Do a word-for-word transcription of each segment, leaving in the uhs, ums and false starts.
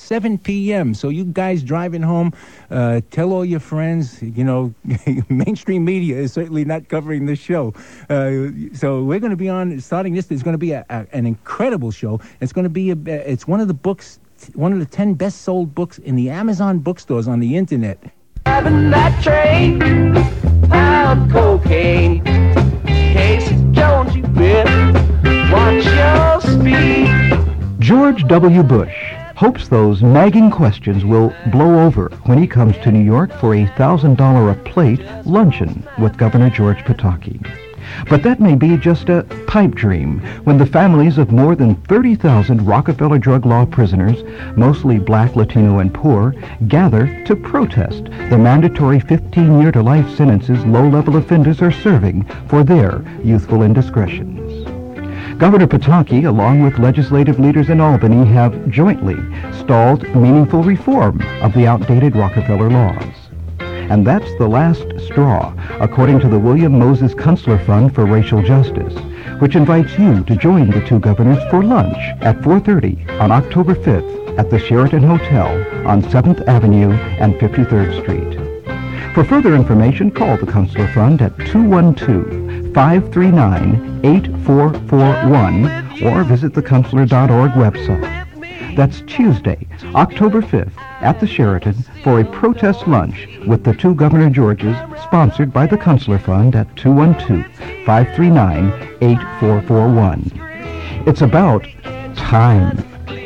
seven p.m. So you guys driving home, uh, tell all your friends, you know, mainstream media is certainly not covering this show. Uh, so we're going to be on, starting this, there's going to be a, a, an incredible show. It's going to be, a, it's one of the books, one of the ten best-sold books in the Amazon bookstores on the internet. Having that train, pound cocaine. Casey Jones, you better watch your speed. George W. Bush hopes those nagging questions will blow over when he comes to New York for a one thousand dollars a plate luncheon with Governor George Pataki. But that may be just a pipe dream when the families of more than thirty thousand Rockefeller drug law prisoners, mostly black, Latino, and poor, gather to protest the mandatory fifteen-year-to-life sentences low-level offenders are serving for their youthful indiscretions. Governor Pataki, along with legislative leaders in Albany, have jointly stalled meaningful reform of the outdated Rockefeller laws. And that's the last straw, according to the William Moses Kunstler Fund for Racial Justice, which invites you to join the two governors for lunch at four thirty on October fifth at the Sheraton Hotel on seventh Avenue and fifty-third Street. For further information, call the Kunstler Fund at two one two, five three nine, eight four four one or visit the kunstler dot org website. That's Tuesday, October fifth, at the Sheraton for a protest lunch with the two Governor Georges, sponsored by the Kunstler Fund at two one two, five three nine, eight four four one. It's about time.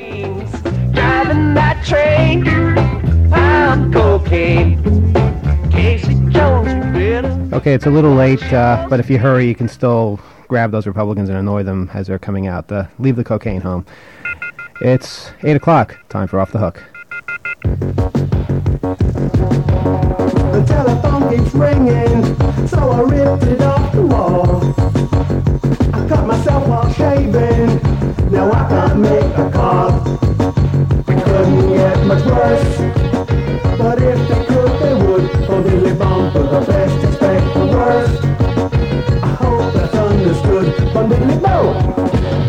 Driving that train, pound cocaine. Casey Jones, you better. Okay, it's a little late, uh, but if you hurry, you can still grab those Republicans and annoy them as they're coming out. Uh, leave the cocaine home. It's eight o'clock. Time for Off the Hook. The telephone keeps ringing, so I ripped it off the wall. I cut myself while shaving, now I can't make a call. It couldn't get much worse, but if they could, they would. For Dilly Bum for the best, expect the worst. I hope that's understood from Dilly Bum.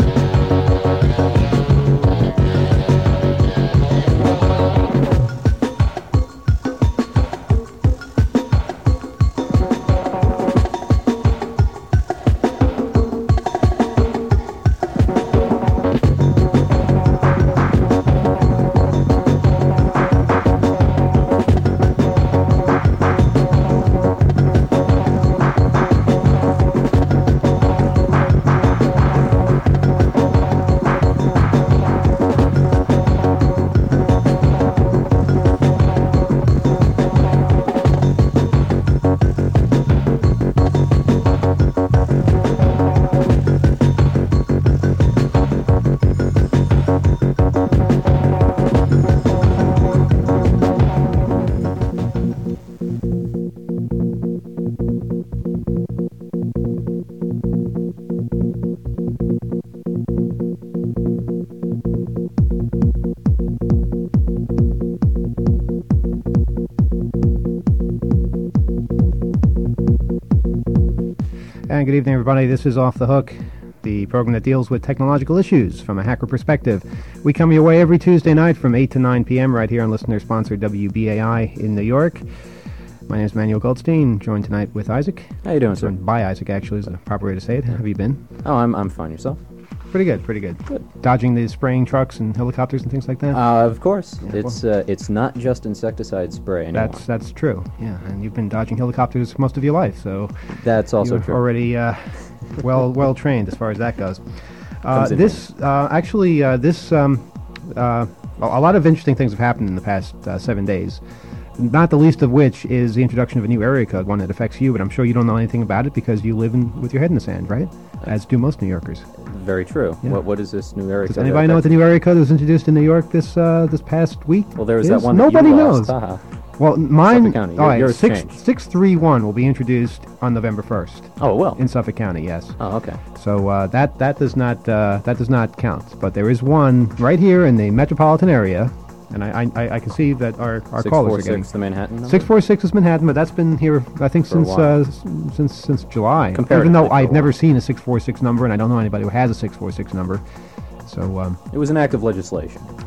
And good evening, everybody. This is Off the Hook, the program that deals with technological issues from a hacker perspective. We come your way every Tuesday night from eight to nine p.m. right here on listener-sponsored W B A I in New York. My name is Manuel Goldstein, joined tonight with Isaac. How you doing, sir? Joined by Isaac, actually, is the proper way to say it. How have you been? Oh, I'm I'm fine. Yourself? Pretty good, pretty good. Good. Dodging the spraying trucks and helicopters and things like that? Uh, of course. Yeah, it's uh, it's not just insecticide spray anymore. That's that's true, yeah. And you've been dodging helicopters most of your life, so... That's also you're true. already uh, well well trained as far as that goes. Uh, Comes in this, uh, actually, uh, this... Um, uh, a a lot of interesting things have happened in the past uh, seven days. Not the least of which is the introduction of a new area code, one that affects you, but I'm sure you don't know anything about it because you live in, with your head in the sand, right? As do most New Yorkers. Very true. Yeah. What What is this new area Does code? anybody that know what the affects- new area code that was introduced in New York this uh, this past week? Well, there was is? that one Nobody that you knows. lost. Haha. Well, mine. Suffolk County. All Your- right, yours six changed. six three one will be introduced on November first Oh, well. in Suffolk County. Yes. Oh, okay. So uh, that that does not uh, that does not count. But there is one right here in the metropolitan area, and I I, I can see that our our six callers four are getting. six, the Manhattan number? Six four six is Manhattan, but that's been here I think For a since while. uh, s- since since July. Comparatively Even though for a I've never while. seen a six four six number, and I don't know anybody who has a six four six number. So um, It was an act of legislation.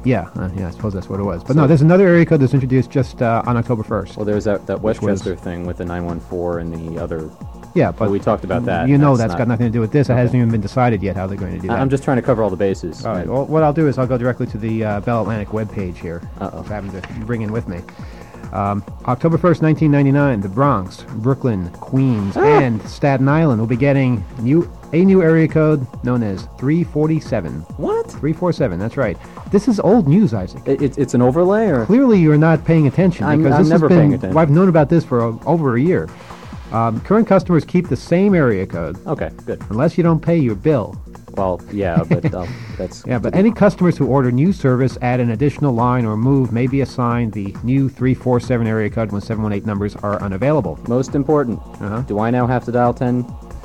Yeah, uh, yeah, I suppose that's what it was. But no, there's another area code that's introduced just uh, on October first. Well, there's that, that Which was- Westchester thing with the nine one four and the other. Yeah, but we talked about that. You know That's that's not- got nothing to do with this. It Okay. hasn't even been decided yet how they're going to do that. I- I'm just trying to cover all the bases. All right. Well, what I'll do is I'll go directly to the uh, Bell Atlantic webpage here, Uh-oh. which I happen to bring in with me. Um, October first, nineteen ninety-nine, the Bronx, Brooklyn, Queens, Ah! and Staten Island will be getting new a new area code known as three forty-seven. What? three forty-seven, that's right. This is old news, Isaac. It, it's it's an overlay, or Clearly you're not paying attention I'm- because I'm this never has been, paying attention. I've known about this for o- over a year. Um, current customers keep the same area code okay, good. unless you don't pay your bill. Well, yeah, but um, that's Yeah, but any customers who order new service, add an additional line, or move may be assigned the new three forty-seven area code when seven one eight numbers are unavailable. most important. Uh-huh. Do I now have to dial ten?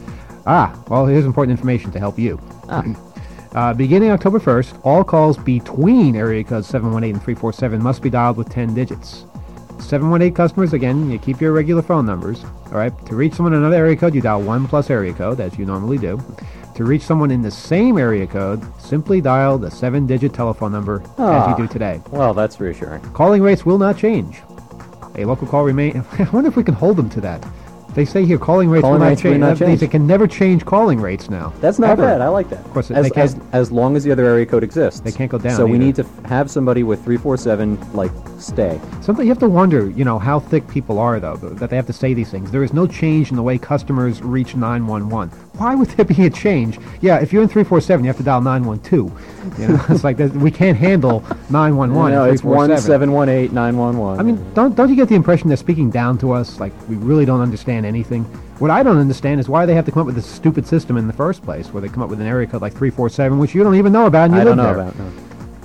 Ah, well, here's important information to help you. Ah, Uh, beginning October first, all calls between area codes seven one eight and three forty-seven must be dialed with ten digits. seven one eight customers, again, you keep your regular phone numbers. All right, to reach someone in another area code, you dial one plus area code, as you normally do. To reach someone in the same area code, simply dial the seven-digit telephone number as Ah. you do today. well, that's reassuring. Calling rates will not change. A local call remain. I wonder if we can hold them to that. They say here calling rates Calling will not rates will change. not That means change. they can never change calling rates now. That's not Ever. bad. I like that. Of course, as, they can't- as as long as the other area code exists. They can't go down So we either. need to f- have somebody with three four seven like stay. Something you have to wonder, you know, how thick people are, though, that they have to say these things. There is no change in the way customers reach nine one one. Why would there be a change? Yeah, if you're in three four seven, you have to dial nine one two. You know, it's like that, we can't handle nine one one. No, and it's one three four seven. seven one eight nine one one. I mean, don't don't you get the impression they're speaking down to us, like we really don't understand anything? What I don't understand is why they have to come up with this stupid system in the first place, where they come up with an area code like three four seven, which you don't even know about, and you I live don't know there. about no.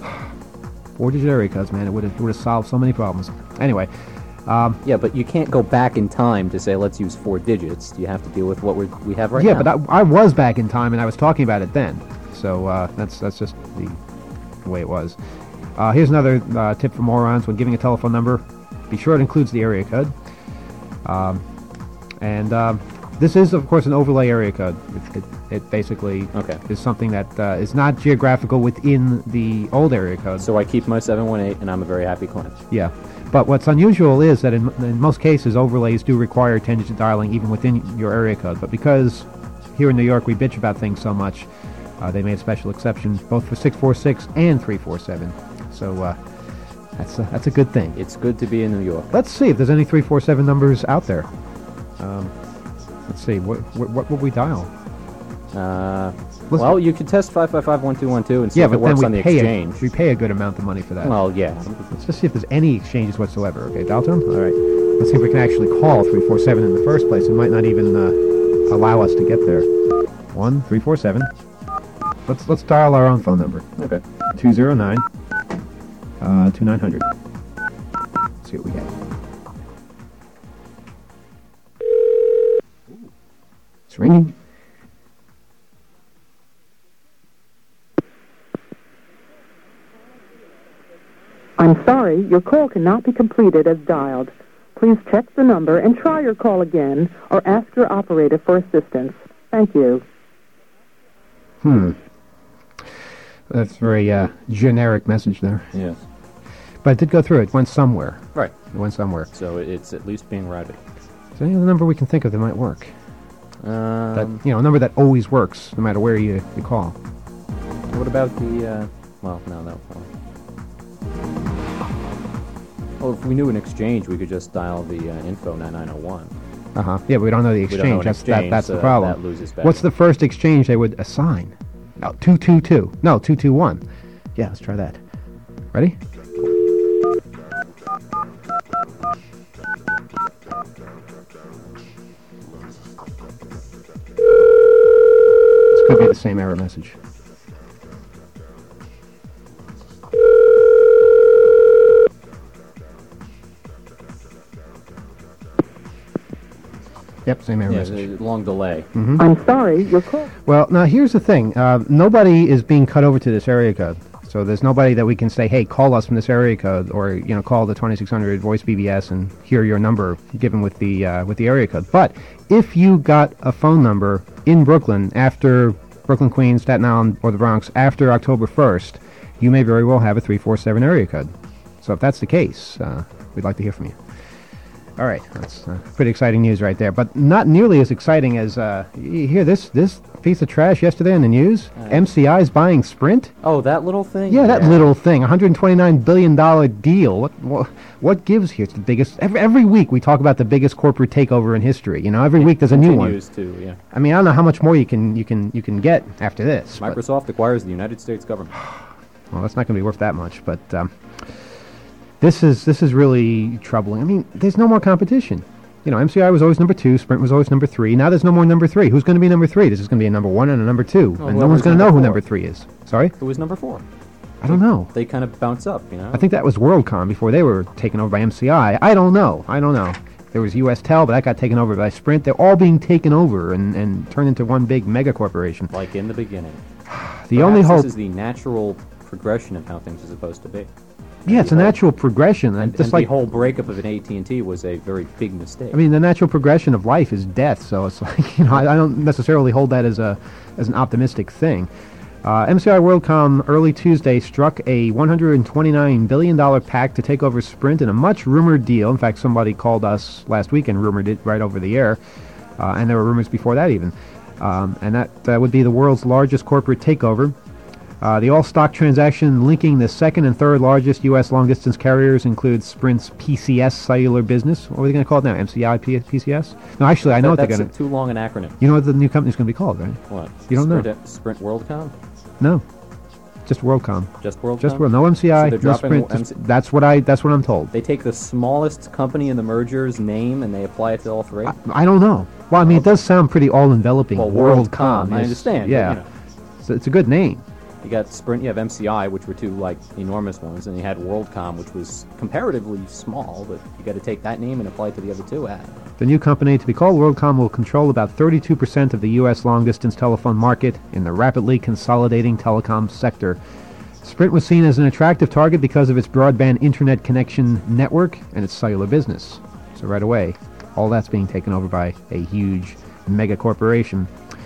Four-digit area codes, man, it would have would have solved so many problems. Anyway, Yeah, but you can't go back in time to say let's use four digits. You have to deal with what we we have right yeah, now. but I, I was back in time, and I was talking about it then, so uh, that's that's just the, the way it was. Uh, here's another uh, tip for morons: when giving a telephone number, be sure it includes the area code. Um, and um, this is, of course, an overlay area code. It, it, it basically Okay. is something that uh, is not geographical within the old area code. So I keep my seven one eight, and I'm a very happy client. Yeah. But what's unusual is that in, in most cases, overlays do require ten-digit dialing even within your area code. But because here in New York we bitch about things so much, uh, they made special exceptions both for six four six and three four seven. So uh, that's, a, that's a good thing. It's good to be in New York. Let's see if there's any three four seven numbers out there. Um, let's see. What, what, what would we dial? Uh, Let's- well, you could test five five five one two one two and see Yeah, if it but then works we on the pay, exchange. a, we pay a good amount of money for that. Well, yeah. Let's just see if there's any exchanges whatsoever. Okay, dial tone? All right. Let's see if we can actually call three four seven in the first place. It might not even uh, allow us to get there. one three four seven. Let's let's dial our own phone number. Okay. two zero nine uh, two nine hundred. Let's see what we get. It's ringing. I'm sorry, your call cannot be completed as dialed. Please check the number and try your call again, or ask your operator for assistance. Thank you. Hmm. That's a very uh, generic message there. Yes. But it did go through. It went somewhere. Right. It went somewhere. So it's at least being routed. Is there any other number we can think of that might work? Um, That you know, a number that always works, no matter where you, you call. What about the? Uh, well, no, that. Well, well, if we knew an exchange, we could just dial the uh, info nine nine zero one. Uh huh. Yeah, but we don't know the We exchange. don't know an that's exchange, that, that's so the problem. that loses value. What's the first exchange they would assign? No, two two two. No, two two one. Yeah, let's try that. Ready? This could be the same error message. Yep, same error Yeah, message. there's a long delay. I'm sorry, your call... Well, now here's the thing. Uh, nobody is being cut over to this area code. So there's nobody that we can say, hey, call us from this area code, or you know, call the twenty-six hundred voice B B S and hear your number given with the uh, with the area code. But if you got a phone number in Brooklyn after Brooklyn, Queens, Staten Island, or the Bronx after October first, you may very well have a three four seven area code. So if that's the case, uh, we'd like to hear from you. All right, that's uh, pretty exciting news right there, but not nearly as exciting as uh, you hear this this piece of trash yesterday in the news. Uh, M C I is buying Sprint. Oh, that little thing? Yeah, that little thing, one hundred twenty-nine billion dollars deal. What, what what gives here? It's the biggest. Every, every week we talk about the biggest corporate takeover in history. You know, every It week there's a new one. continues to, yeah. I mean, I don't know how much more you can you can you can get after this. but- Microsoft acquires the United States government. Well, that's not going to be worth that much, but um, this is this is really troubling. I mean, there's no more competition. You know, M C I was always number two, Sprint was always number three. Now there's no more number three. Who's going to be number three? This is going to be a number one and a number two, Well, and no one's whoever's going to know number who four. number three is. Sorry, Who was number four? I don't know. They kind of bounce up, you know? I think that was WorldCom before they were taken over by M C I. I don't know. I don't know. There was U S Tel, but that got taken over by Sprint. They're all being taken over and, and turned into one big mega corporation. Like in the beginning. The only Perhaps hope, This is the natural progression of how things are supposed to be. yeah, it's a the whole- natural progression. And, just and like the whole breakup of an A T and T was a very big mistake. I mean, the natural progression of life is death, so it's like, you know, I, I don't necessarily hold that as a as an optimistic thing. Uh, M C I WorldCom early Tuesday struck a one hundred twenty-nine billion dollars pact to take over Sprint in a much rumored deal. In fact, somebody called us last week and rumored it right over the air, uh, and there were rumors before that even. Um, and that uh, would be the world's largest corporate takeover. Uh, the all-stock transaction linking the second and third largest U S long-distance carriers includes Sprint's P C S cellular business. What are they going to call it now? M C I P- PCS? No, actually, I know That- what they're that's going a to... too long an acronym. You know what the new company's going to be called, right? What? You don't know. Sprint, Sprint WorldCom? No, just WorldCom. Just WorldCom? Just World. No M C I, So they're no dropping Sprint. M just- C that's what I. That's what I'm told. They take the smallest company in the merger's name and they apply it to all three? I, I don't know. Well, I mean, it does sound pretty all-enveloping. Well, WorldCom. WorldCom, I is- understand, but, Yeah, you know. so it's a good name. You got Sprint, you have M C I, which were two, like, enormous ones, and you had WorldCom, which was comparatively small, but you got to take that name and apply it to the other two. Ah. The new company, to be called WorldCom, will control about thirty-two percent of the U S long-distance telephone market in the rapidly consolidating telecom sector. Sprint was seen as an attractive target because of its broadband internet connection network and its cellular business. So right away, all that's being taken over by a huge mega corporation.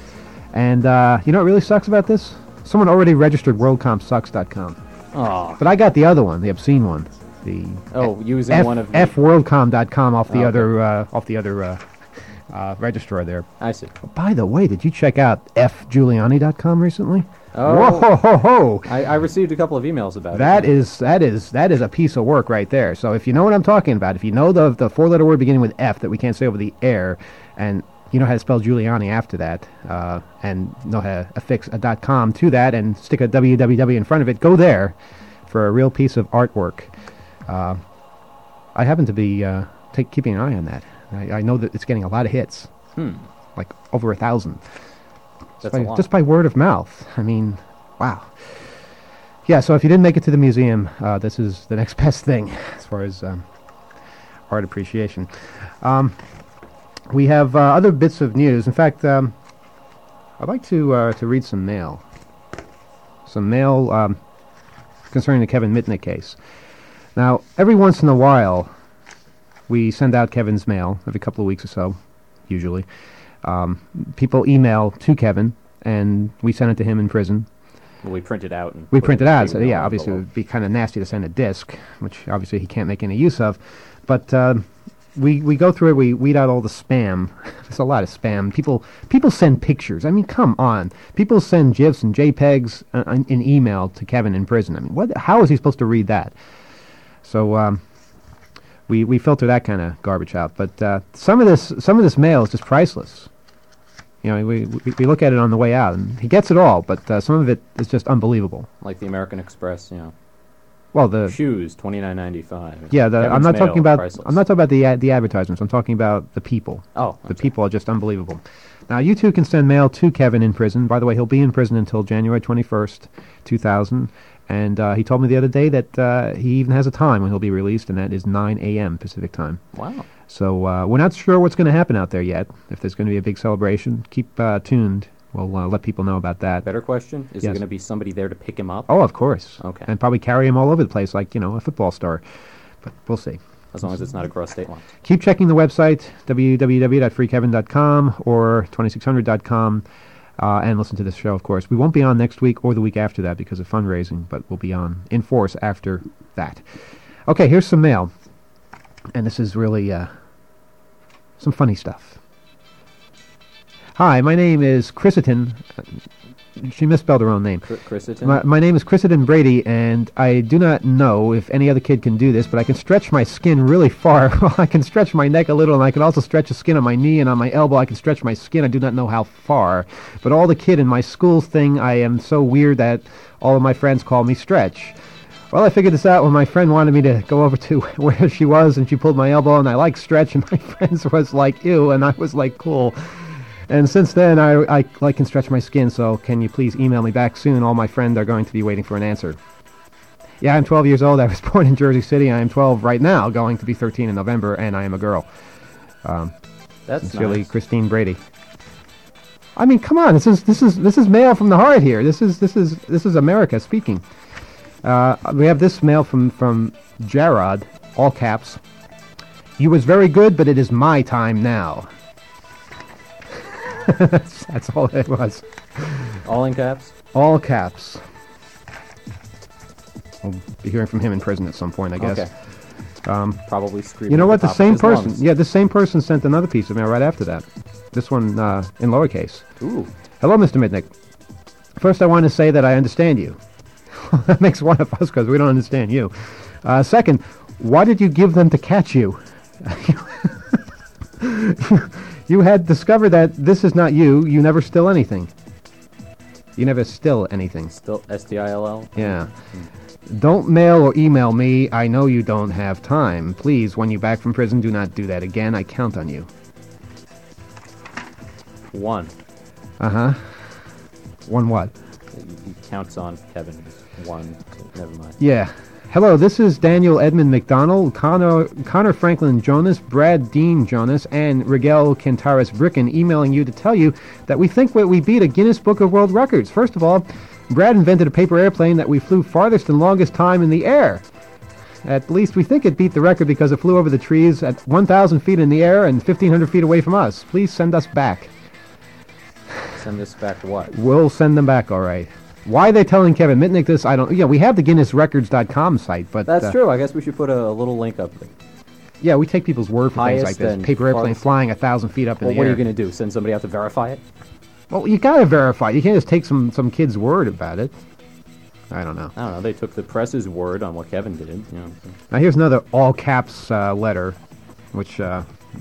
And uh, you know what really sucks about this? Someone already registered WorldCom Sucks dot com. Oh, But I got the other one, the obscene one. The oh using F, one of the... F worldcom dot com off the Oh, okay. other uh, off the other uh, uh, registrar there. I see. By the way, did you check out F Giuliani dot com recently? Oh. Whoa, ho, ho, ho. I, I received a couple of emails about That it. is that is that is a piece of work right there. So if you know what I'm talking about, if you know the the four letter word beginning with F that we can't say over the air, and you know how to spell Giuliani after that, uh, and know how to affix a dot com to that and stick a www in front of it, go there for a real piece of artwork. Uh, I happen to be uh, take, keeping an eye on that. I, I know that it's getting a lot of hits, Hmm. like over a thousand. That's Just by, a lot. just by word of mouth. I mean, wow. Yeah, so if you didn't make it to the museum, uh, this is the next best thing as far as um, art appreciation. Um, we have uh, other bits of news. In fact, um, I'd like to uh, to read some mail. Some mail um, concerning the Kevin Mitnick case. Now, every once in a while, we send out Kevin's mail, every couple of weeks or so, usually. Um, people email to Kevin, and we send it to him in prison. Well, we print it out. And We put print it in a out, big so yeah, envelope. obviously it would be kind of nasty to send a disc, which obviously he can't make any use of. But uh, we we go through it, we weed out all the spam. There's a lot of spam. People people send pictures. I mean, come on. People send GIFs and JPEGs uh, in, in email to Kevin in prison. I mean, what? How is he supposed to read that? So um, we we filter that kind of garbage out. But uh, some of this some of this mail is just priceless. You know, we, we we look at it on the way out, and he gets it all, but uh, some of it is just unbelievable. Like the American Express, you know. Well, the Shoes, twenty nine ninety five. yeah, the, I'm not talking about I'm not talking about the ad, the advertisements. I'm talking about the people. Oh, The people are just unbelievable. Now, you too can send mail to Kevin in prison. By the way, he'll be in prison until January twenty-first, two thousand. And uh, he told me the other day that uh, he even has a time when he'll be released, and that is nine a.m. Pacific time. wow. So uh, we're not sure what's going to happen out there yet. If there's going to be a big celebration, keep uh, tuned. We'll uh, let people know about that. Better question: is there Yes. going to be somebody there to pick him up? Oh, of course. Okay. And probably carry him all over the place like, you know, a football star. But we'll see. As long as it's not across state lines. Keep checking the website, w w w dot free kevin dot com or twenty-six hundred dot com. uh, and listen to this show, of course. We won't be on next week or the week after that because of fundraising, but we'll be on in force after that. Okay, here's some mail. And this is really uh, some funny stuff. Hi, my name is Chrisiton. She misspelled her own name. Chrisiton? My, my name is Chrisiton Brady, and I do not know if any other kid can do this, but I can stretch my skin really far. Well, I can stretch my neck a little, and I can also stretch the skin on my knee and on my elbow. I can stretch my skin. I do not know how far. But all the kid in my school thing, I am so weird that all of my friends call me Stretch. Well, I figured this out when my friend wanted me to go over to where she was, and she pulled my elbow, and I like Stretch, and my friends was like, ew, and I was like, cool. And since then, I, I like can stretch my skin, so can you please email me back soon? All my friends are going to be waiting for an answer. Yeah, I'm twelve years old. I was born in Jersey City. I am twelve right now, going to be thirteen in November, and I am a girl. Um, That's sincerely, nice. Christine Brady. I mean, come on, this is this is this is mail from the heart here. This is this is this is America speaking. Uh, we have this mail from from Jarrod, all caps. You was very good, but it is my time now. that's, that's all it was. All in caps? All caps. We'll be hearing from him in prison at some point, I guess. Okay. Um, Probably screaming. you know at what? The top of same his person. lungs. Yeah, the same person sent another piece of mail right after that. This one uh, in lowercase. Ooh. Hello, Mister Mitnick. First, I want to say that I understand you. That makes one of us because we don't understand you. Uh, second, why did you give them to catch you? You had discovered that this is not you. You never still anything. You never still anything. Still S T I L L? Yeah. Don't mail or email me. I know you don't have time. Please, when you're back from prison, do not do that again. I count on you. One. Uh-huh. One what? He, he counts on Kevin. One. Never mind. Yeah. Hello, this is Daniel Edmund McDonald, Connor, Connor Franklin Jonas, Brad Dean Jonas, and Rigel Cantaris Bricken emailing you to tell you that we think that we beat a Guinness Book of World Records. First of all, Brad invented a paper airplane that we flew farthest and longest time in the air. At least we think it beat the record because it flew over the trees at one thousand feet in the air and fifteen hundred feet away from us. Please send us back. Send this back to what? We'll send them back, all right. Why are they telling Kevin Mitnick this? I don't... Yeah, we have the Guinness Records dot com site, but... That's uh, true. I guess we should put a, a little link up there. Yeah, we take people's word for things Highest like this. and Paper airplane farthest. flying a thousand feet up in Well, the what air. are you going to do? Send somebody out to verify it? Well, you gotta verify. You can't just take some, some kid's word about it. I don't know. I don't know. They took the press's word on what Kevin did. You know, so. Now here's another all caps uh, letter, which uh,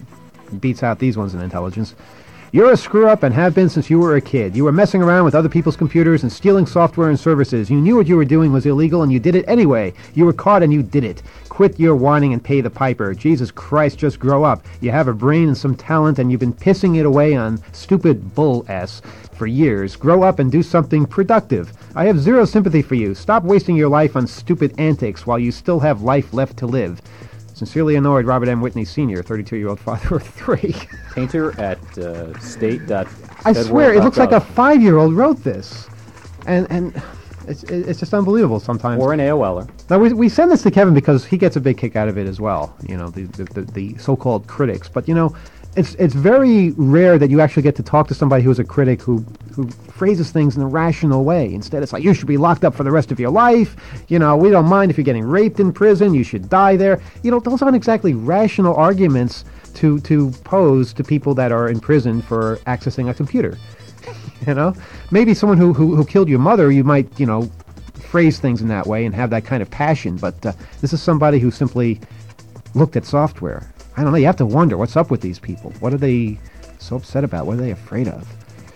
beats out these ones in intelligence. You're a screw-up and have been since you were a kid. You were messing around with other people's computers and stealing software and services. You knew what you were doing was illegal and you did it anyway. You were caught and you did it. Quit your whining and pay the piper. Jesus Christ, just grow up. You have a brain and some talent and you've been pissing it away on stupid bull-s for years. Grow up and do something productive. I have zero sympathy for you. Stop wasting your life on stupid antics while you still have life left to live. Sincerely annoyed, Robert M. Whitney Senior, thirty-two-year-old father of three. Painter at uh, state. I swear, it looks like a five-year-old wrote this. And and it's it's just unbelievable sometimes. Or an AOLer. Now, we, we send this to Kevin because he gets a big kick out of it as well, you know, the, the, the, the so-called critics. But, you know, it's it's very rare that you actually get to talk to somebody who's a critic who, who phrases things in a rational way. Instead, it's like, you should be locked up for the rest of your life. You know, we don't mind if you're getting raped in prison. You should die there. You know, those aren't exactly rational arguments to, to pose to people that are in prison for accessing a computer. You know? Maybe someone who, who, who killed your mother, you might, you know, phrase things in that way and have that kind of passion. But uh, this is somebody who simply looked at software. I don't know, you have to wonder, what's up with these people? What are they so upset about? What are they afraid of?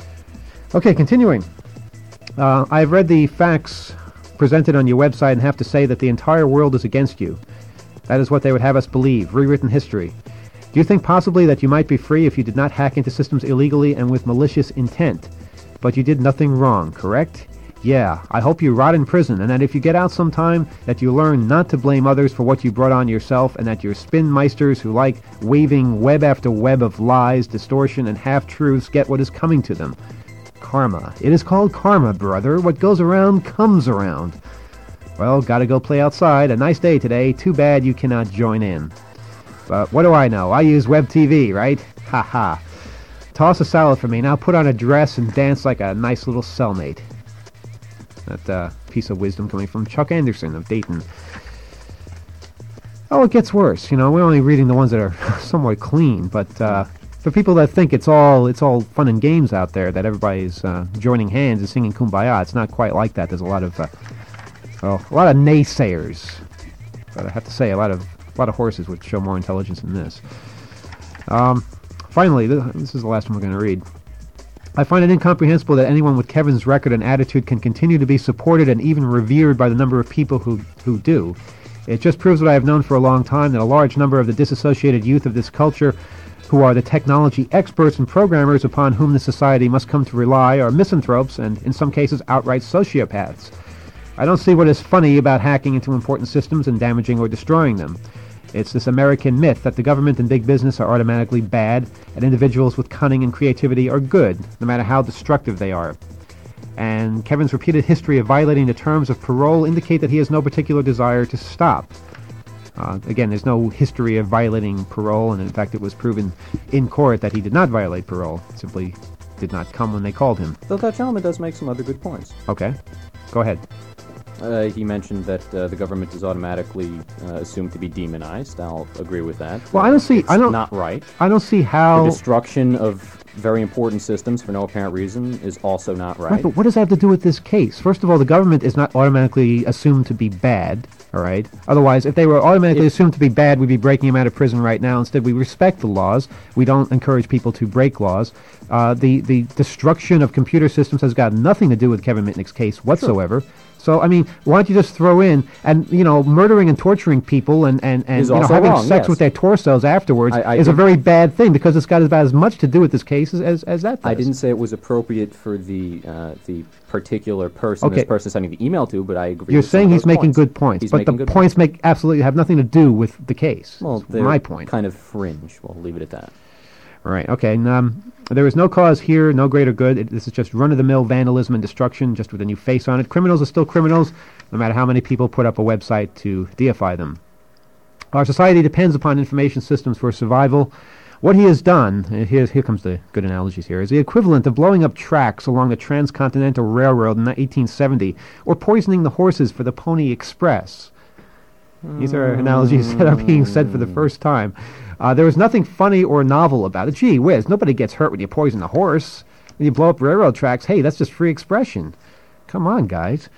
Okay, continuing. Uh, I've read the facts presented on your website and have to say that the entire world is against you. That is what they would have us believe, rewritten history. Do you think possibly that you might be free if you did not hack into systems illegally and with malicious intent? But you did nothing wrong, correct? Yeah, I hope you rot in prison, and that if you get out sometime, that you learn not to blame others for what you brought on yourself, and that your spin meisters who like waving web after web of lies, distortion, and half-truths get what is coming to them. Karma. It is called karma, brother. What goes around comes around. Well, gotta go play outside. A nice day today. Too bad you cannot join in. But what do I know? I use Web T V, right? Ha ha. Toss a salad for me. Now put on a dress and dance like a nice little cellmate. That uh, piece of wisdom coming from Chuck Anderson of Dayton. Oh, it gets worse. You know, we're only reading the ones that are somewhat clean, but uh, for people that think it's all it's all fun and games out there, that everybody's uh, joining hands and singing Kumbaya, it's not quite like that. There's a lot of, uh, well, a lot of naysayers. But I have to say, a lot of a lot of horses would show more intelligence than this. Um, finally, th- this is the last one we're going to read. I find it incomprehensible that anyone with Kevin's record and attitude can continue to be supported and even revered by the number of people who, who do. It just proves what I have known for a long time, that a large number of the disassociated youth of this culture, who are the technology experts and programmers upon whom the society must come to rely, are misanthropes and, in some cases, outright sociopaths. I don't see what is funny about hacking into important systems and damaging or destroying them. It's this American myth that the government and big business are automatically bad, and individuals with cunning and creativity are good, no matter how destructive they are. And Kevin's repeated history of violating the terms of parole indicate that he has no particular desire to stop. Uh, again, there's no history of violating parole, and in fact it was proven in court that he did not violate parole. It simply did not come when they called him. Though that gentleman does make some other good points. Okay, go ahead. Uh, he mentioned that uh, the government is automatically uh, assumed to be demonized. I'll agree with that. Well, I don't see. It's I don't. not right. I don't see how. The destruction of very important systems for no apparent reason is also not right. Right, but what does that have to do with this case? First of all, the government is not automatically assumed to be bad, all right? Otherwise, if they were automatically If- assumed to be bad, we'd be breaking them out of prison right now. Instead, we respect the laws. We don't encourage people to break laws. Uh, the, the destruction of computer systems has got nothing to do with Kevin Mitnick's case whatsoever. So, I mean, why don't you just throw in, and, you know, murdering and torturing people and, and, and Is you know, also having wrong, sex yes. with their torsos afterwards I- I is a did- very bad thing, because it's got about as much to do with this case as, as, as that does. I didn't say it was appropriate for the uh, the particular person Okay. this person sending the email to, but I agree. You're with some saying of he's those making points. good points, He's but the making good points make absolutely have nothing to do with the case. Well, That's they're my point. kind of fringe. We'll leave it at that. Right, okay. And, um, there is no cause here, no greater good. It, this is just run-of-the-mill vandalism and destruction, just with a new face on it. Criminals are still criminals, no matter how many people put up a website to deify them. Our society depends upon information systems for survival. What he has done, and here, here comes the good analogies here, is the equivalent of blowing up tracks along the Transcontinental Railroad in eighteen seventy, or poisoning the horses for the Pony Express. These are analogies that are being said for the first time. Uh, there is nothing funny or novel about it. Gee whiz, nobody gets hurt when you poison a horse. When you blow up railroad tracks, hey, that's just free expression. Come on, guys.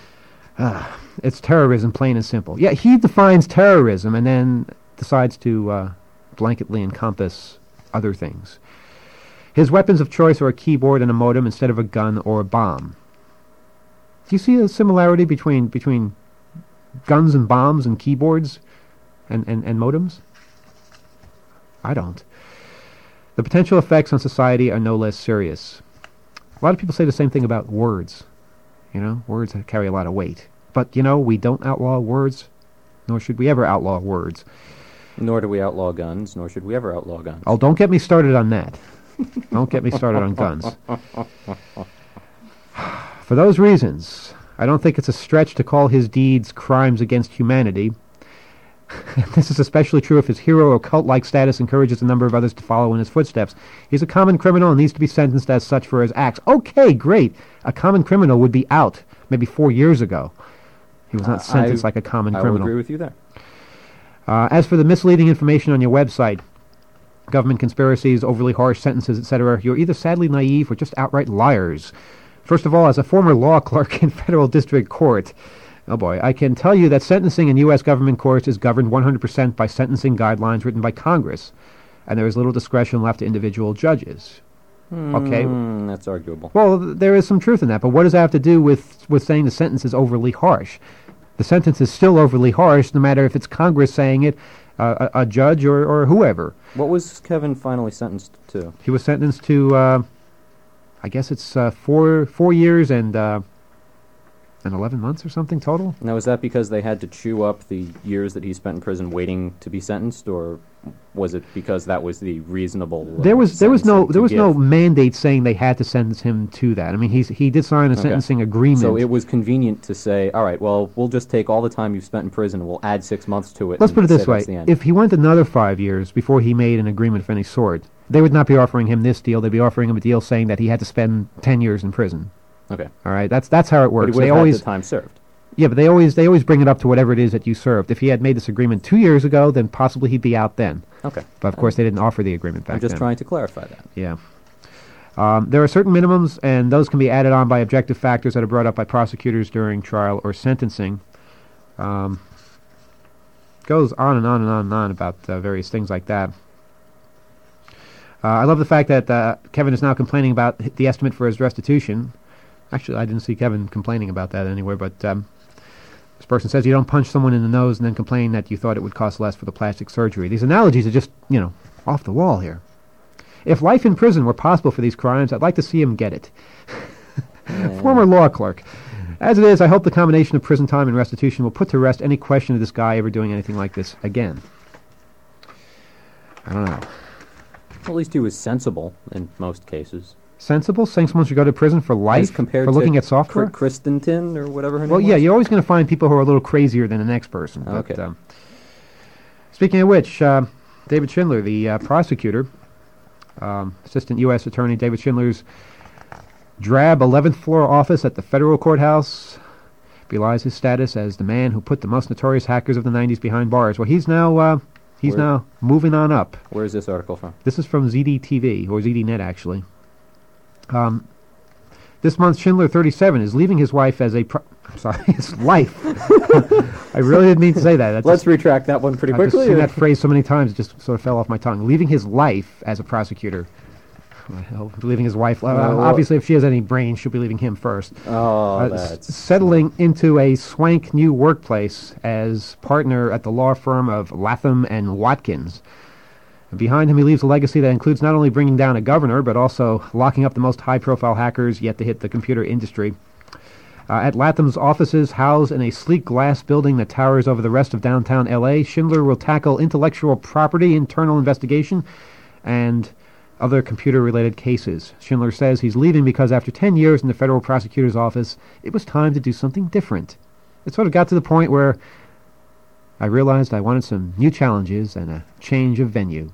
Uh, it's terrorism, plain and simple. Yeah, he defines terrorism and then decides to uh, blanketly encompass other things. His weapons of choice are a keyboard and a modem instead of a gun or a bomb. Do you see a similarity between between guns and bombs and keyboards and, and, and modems? I don't. The potential effects on society are no less serious. A lot of people say the same thing about words. You know, words carry a lot of weight. But, you know, we don't outlaw words, nor should we ever outlaw words. Nor do we outlaw guns, nor should we ever outlaw guns. Oh, don't get me started on that. Don't get me started on guns. For those reasons, I don't think it's a stretch to call his deeds crimes against humanity. This is especially true if his hero or cult-like status encourages a number of others to follow in his footsteps. He's a common criminal and needs to be sentenced as such for his acts. Okay, great. A common criminal would be out maybe four years ago. He was not Uh, sentenced I- like a common I will criminal. agree with you there. Uh, as for the misleading information on your website, government conspiracies, overly harsh sentences, et cetera, you're either sadly naive or just outright liars. First of all, as a former law clerk in federal district court, oh boy, I can tell you that sentencing in U S government courts is governed one hundred percent by sentencing guidelines written by Congress, and there is little discretion left to individual judges. Okay, Mm, that's arguable. well, th- there is some truth in that, but what does that have to do with, with saying the sentence is overly harsh? The sentence is still overly harsh, no matter if it's Congress saying it, uh, a, a judge, or, or whoever. What was Kevin finally sentenced to? He was sentenced to, uh, I guess it's uh, four four years and uh, and eleven months or something total. Now, is that because they had to chew up the years that he spent in prison waiting to be sentenced, or was it because that was the reasonable? Uh, There was there was no sentencing to there was no give? mandate saying they had to sentence him to that. I mean, he's he did sign a Okay. sentencing agreement. So it was convenient to say, all right, well, we'll just take all the time you've spent in prison and we'll add six months to it. Let's and put it this say way: that's the end. if he went another five years before he made an agreement of any sort, they would not be offering him this deal. They'd be offering him a deal saying that he had to spend ten years in prison. Okay. All right, that's that's how it But he works. would They have had always the time served. yeah, but they always they always bring it up to whatever it is that you served. If he had made this agreement two years ago, then possibly he'd be out then. Okay. But of course, they didn't offer the agreement back I'm just then. trying to clarify that. Yeah. Um, there are certain minimums, and those can be added on by objective factors that are brought up by prosecutors during trial or sentencing. Um, goes on and on and on and on about uh, various things like that. Uh, I love the fact that uh, Kevin is now complaining about h- the estimate for his restitution. Actually, I didn't see Kevin complaining about that anywhere, but um, this person says you don't punch someone in the nose and then complain that you thought it would cost less for the plastic surgery. These analogies are just, you know, off the wall here. If life in prison were possible for these crimes, I'd like to see him get it. Former law clerk. As it is, I hope the combination of prison time and restitution will put to rest any question of this guy ever doing anything like this again. I don't know. At least he was sensible in most cases. Sensible? Saying someone should go to prison for life? As compared for to looking at software? Cr- Christensen or whatever her name Well, yeah, was? you're always going to find people who are a little crazier than the next person. But, Okay. um, speaking of which, uh, David Schindler, the uh, prosecutor, um, Assistant U S Attorney David Schindler's drab eleventh floor office at the federal courthouse belies his status as the man who put the most notorious hackers of the nineties behind bars. Well, he's now uh, he's Where- now moving on up. Where is this article from? This is from Z D T V, or Z D Net, actually. Um, this month, Schindler, thirty-seven, is leaving his wife as a... Pro- sorry, his life. I really didn't mean to say that. That's Let's retract that one pretty I've just quickly. seen that phrase so many times, it just sort of fell off my tongue. Leaving his life as a prosecutor. Well, leaving his wife... Uh, well- obviously, if she has any brains, she'll be leaving him first. Oh, Uh, s- that's... settling into a swank new workplace as partner at the law firm of Latham and Watkins. Behind him, he leaves a legacy that includes not only bringing down a governor, but also locking up the most high-profile hackers yet to hit the computer industry. Uh, at Latham's offices, housed in a sleek glass building that towers over the rest of downtown L A, Schindler will tackle intellectual property, internal investigation, and other computer-related cases. Schindler says he's leaving because after ten years in the federal prosecutor's office, it was time to do something different. It sort of got to the point where I realized I wanted some new challenges and a change of venue.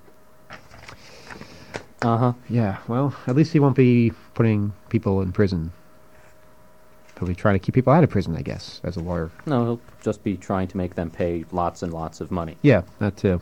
Uh-huh. Yeah, well, at least he won't be putting people in prison. He'll be trying to keep people out of prison, I guess, as a lawyer. No, he'll just be trying to make them pay lots and lots of money. Yeah, that too.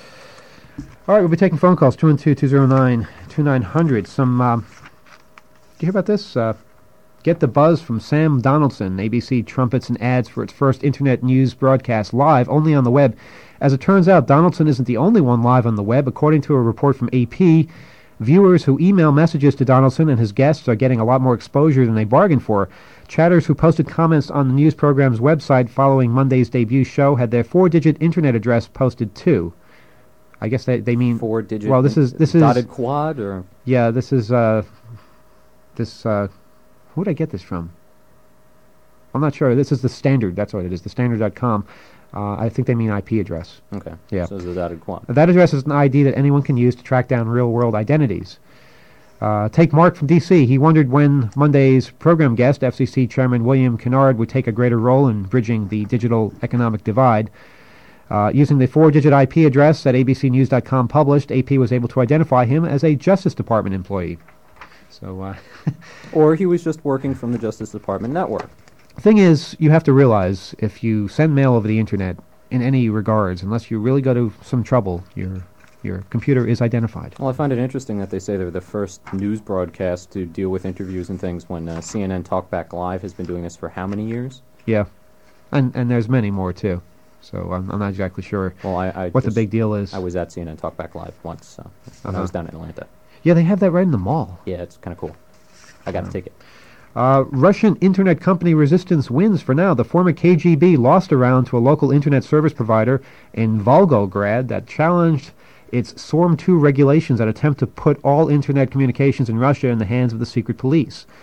All right, we'll be taking phone calls, two one two, two zero nine, two nine zero zero. Some, um, did you hear about this? Uh, get the buzz from Sam Donaldson. A B C trumpets and ads for its first internet news broadcast live, only on the web. As it turns out, Donaldson isn't the only one live on the web. According to a report from A P, viewers who email messages to Donaldson and his guests are getting a lot more exposure than they bargained for. Chatters who posted comments on the news program's website following Monday's debut show had their four-digit internet address posted too. I guess they, they mean... Four-digit Well, this is... this is dotted quad, or... Yeah, this is... Uh, this... Uh, who would I get this from? I'm not sure. This is the Standard. That's what it is. The Standard dot com. Uh, I think they mean I P address. Okay. Yeah. So it's a dotted quad. That address is an I D that anyone can use to track down real-world identities. Uh, take Mark from D C He wondered when Monday's program guest, F C C Chairman William Kennard, would take a greater role in bridging the digital economic divide. Uh, using the four-digit I P address that A B C News dot com published, A P was able to identify him as a Justice Department employee. So, uh, Or he was just working from the Justice Department network. thing is, you have to realize if you send mail over the internet in any regards, unless you really go to some trouble, your your computer is identified. Well, I find it interesting that they say they're the first news broadcast to deal with interviews and things when uh, C N N Talkback Live has been doing this for how many years? Yeah, and and there's many more too. So I'm I'm not exactly sure Well, I, I what the just- big deal is. I was at C N N Talkback Live once, so when I Uh-huh. was down in Atlanta. Yeah, they have that right in the mall. Yeah, it's kind of cool. I got to take it. Uh, Russian internet company Resistance wins for now. The former K G B lost a round to a local internet service provider in Volgograd that challenged its S O R M two regulations that attempt to put all internet communications in Russia in the hands of the secret police.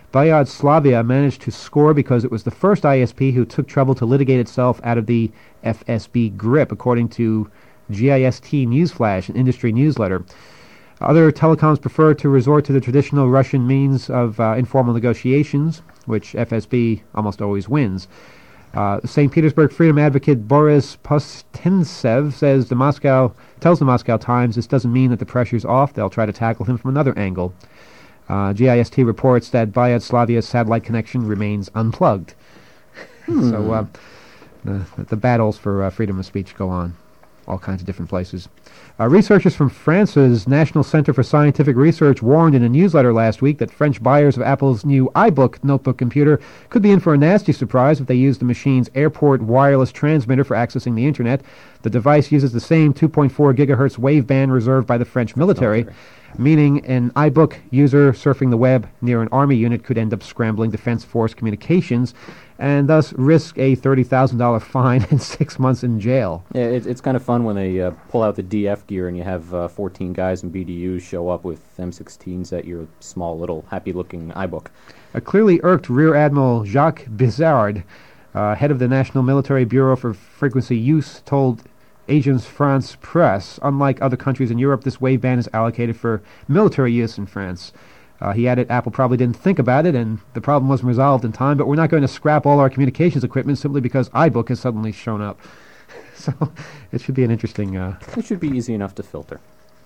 Bayard Slavia managed to score because it was the first I S P who took trouble to litigate itself out of the F S B grip, according to G I S T Newsflash, an industry newsletter. Other telecoms prefer to resort to the traditional Russian means of uh, informal negotiations, which F S B almost always wins. Uh, Saint Petersburg freedom advocate Boris Postintsev says the Moscow tells the Moscow Times this doesn't mean that the pressure's off. They'll try to tackle him from another angle. Uh, G I S T reports that Bayard Slavia's satellite connection remains unplugged. Hmm. So uh, the, the battles for uh, freedom of speech go on, all kinds of different places. Uh, researchers from France's National Center for Scientific Research warned in a newsletter last week that French buyers of Apple's new iBook notebook computer could be in for a nasty surprise if they use the machine's airport wireless transmitter for accessing the Internet. The device uses the same two point four gigahertz waveband reserved by the French military, okay. meaning an iBook user surfing the web near an army unit could end up scrambling Defense Force communications and thus risk a thirty thousand dollars fine and six months in jail. Yeah, it, it's kind of fun when they uh, pull out the D F gear and you have uh, fourteen guys in B D Us show up with M sixteens at your small little happy-looking iBook. A clearly irked Rear Admiral Jacques Bizard, uh, head of the National Military Bureau for Frequency Use, told Agence France Presse, unlike other countries in Europe, this waveband is allocated for military use in France. Uh, he added, Apple probably didn't think about it, and the problem wasn't resolved in time, but we're not going to scrap all our communications equipment simply because iBook has suddenly shown up. So it should be an interesting... Uh, it should be easy enough to filter.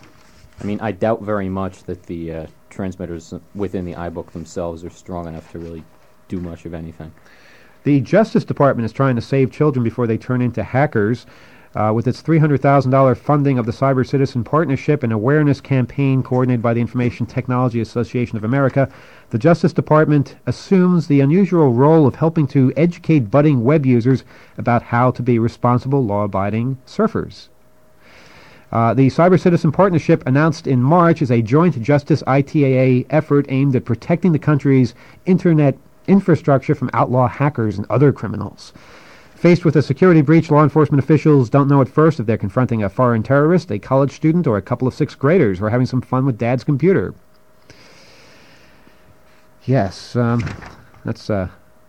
I mean, I doubt very much that the uh, transmitters within the iBook themselves are strong enough to really do much of anything. The Justice Department is trying to save children before they turn into hackers. Uh, with its three hundred thousand dollars funding of the Cyber Citizen Partnership and awareness campaign coordinated by the Information Technology Association of America, the Justice Department assumes the unusual role of helping to educate budding web users about how to be responsible, law-abiding surfers. Uh, the Cyber Citizen Partnership, announced in March, is a joint Justice I T A A effort aimed at protecting the country's Internet infrastructure from outlaw hackers and other criminals. Faced with a security breach, law enforcement officials don't know at first if they're confronting a foreign terrorist, a college student, or a couple of sixth graders who are having some fun with Dad's computer. Yes, um, that's uh,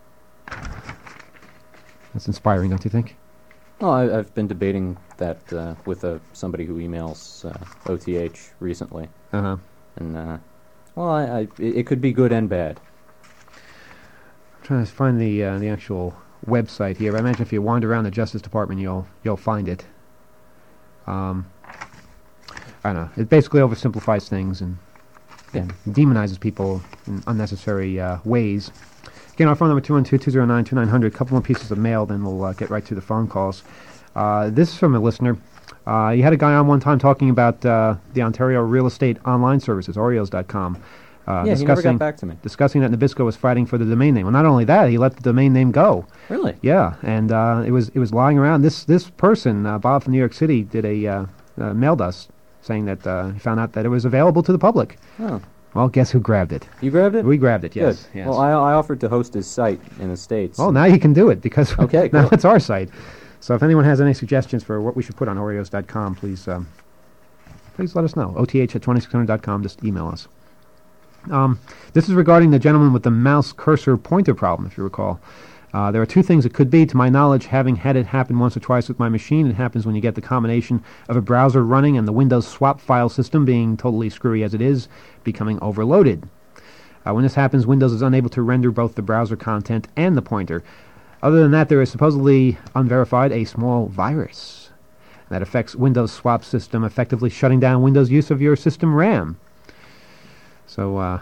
that's inspiring, don't you think? Well, I, I've been debating that uh, with uh, somebody who emails uh, O T H recently. Uh-huh. And, uh, well, I, I, it, it could be good and bad. I'm trying to find the uh, the actual website here. I imagine if you wander around the Justice Department, you'll you'll find it. Um, I don't know. It basically oversimplifies things and, yeah. and demonizes people in unnecessary uh, ways. Again, our phone number two one two, two zero nine, two nine zero zero. A couple more pieces of mail, then we'll uh, get right to the phone calls. Uh, this is from a listener. Uh, you had a guy on one time talking about uh, the Ontario real estate online services, Oreos dot com. Uh, yeah, he never got back to me. Discussing that Nabisco was fighting for the domain name. Well, not only that, he let the domain name go. Really? Yeah, and uh, it was it was lying around. This this person, uh, Bob from New York City, did a uh, uh, mailed us saying that uh, he found out that it was available to the public. Oh. Well, guess who grabbed it? You grabbed it? We grabbed it. Yes. Good. yes. Well, I, I offered to host his site in the States. Oh, now you can do it because okay, now cool. it's our site. So if anyone has any suggestions for what we should put on Oreos dot com, please um, please let us know. O T H at twenty-six hundred dot com. Just email us. Um, this is regarding the gentleman with the mouse cursor pointer problem, if you recall. Uh, there are two things it could be. To my knowledge, having had it happen once or twice with my machine, it happens when you get the combination of a browser running and the Windows swap file system, being totally screwy as it is, becoming overloaded. Uh, when this happens, Windows is unable to render both the browser content and the pointer. Other than that, there is supposedly, unverified, a small virus that affects Windows swap system, effectively shutting down Windows use of your system RAM. So, uh,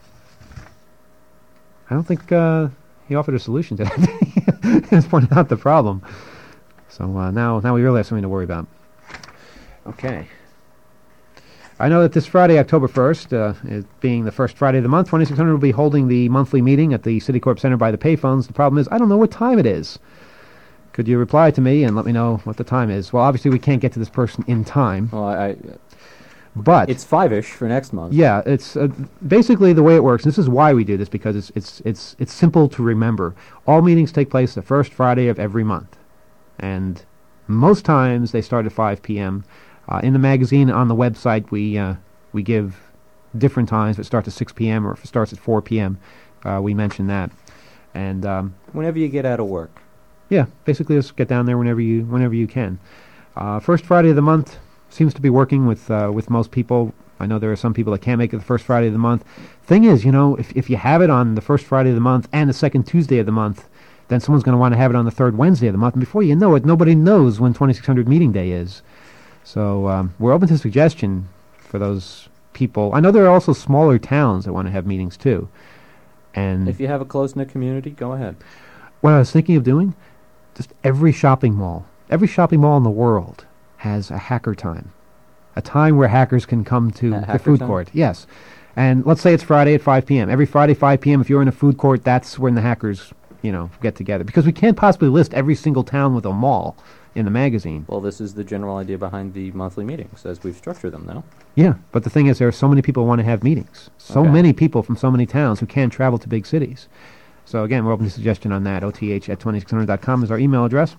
I don't think uh, he offered a solution to that. He just pointed out the problem. So uh, now, now we really have something to worry about. Okay. I know that this Friday, October first, uh, it being the first Friday of the month, twenty-six hundred will be holding the monthly meeting at the Citicorp Center by the payphones. The problem is, I don't know what time it is. Could you reply to me and let me know what the time is? Well, obviously we can't get to this person in time. Well, I... I But it's five-ish for next month. Yeah, it's uh, basically the way it works. This is why we do this, because it's it's it's it's simple to remember. All meetings take place the first Friday of every month, and most times they start at five p.m. Uh, in the magazine on the website, we uh, we give different times. If it starts at six p.m. or if it starts at four p.m. uh, we mention that. And um, Whenever you get out of work. yeah, basically just get down there whenever you whenever you can. Uh, first Friday of the month seems to be working with uh, with most people. I know there are some people that can't make it the first Friday of the month. Thing is, you know, if if you have it on the first Friday of the month and the second Tuesday of the month, then someone's going to want to have it on the third Wednesday of the month. And before you know it, nobody knows when twenty-six hundred meeting day is. So um, we're open to suggestion for those people. I know there are also smaller towns that want to have meetings too. And If you have a close-knit community, go ahead. what I was thinking of doing, just every shopping mall, every shopping mall in the world has a hacker time. A time where hackers can come to A the hacker food time? court. Yes. And let's say it's Friday at five p.m. Every Friday, five p.m., if you're in a food court, that's when the hackers, you know, get together. Because we can't possibly list every single town with a mall in the magazine. Well, this is the general idea behind the monthly meetings, as we've structured them now. Yeah, but the thing is, there are so many people who want to have meetings. So Okay. many people from so many towns who can't travel to big cities. So again, we're open to suggestion on that. O T H at twenty-six hundred dot com is our email address.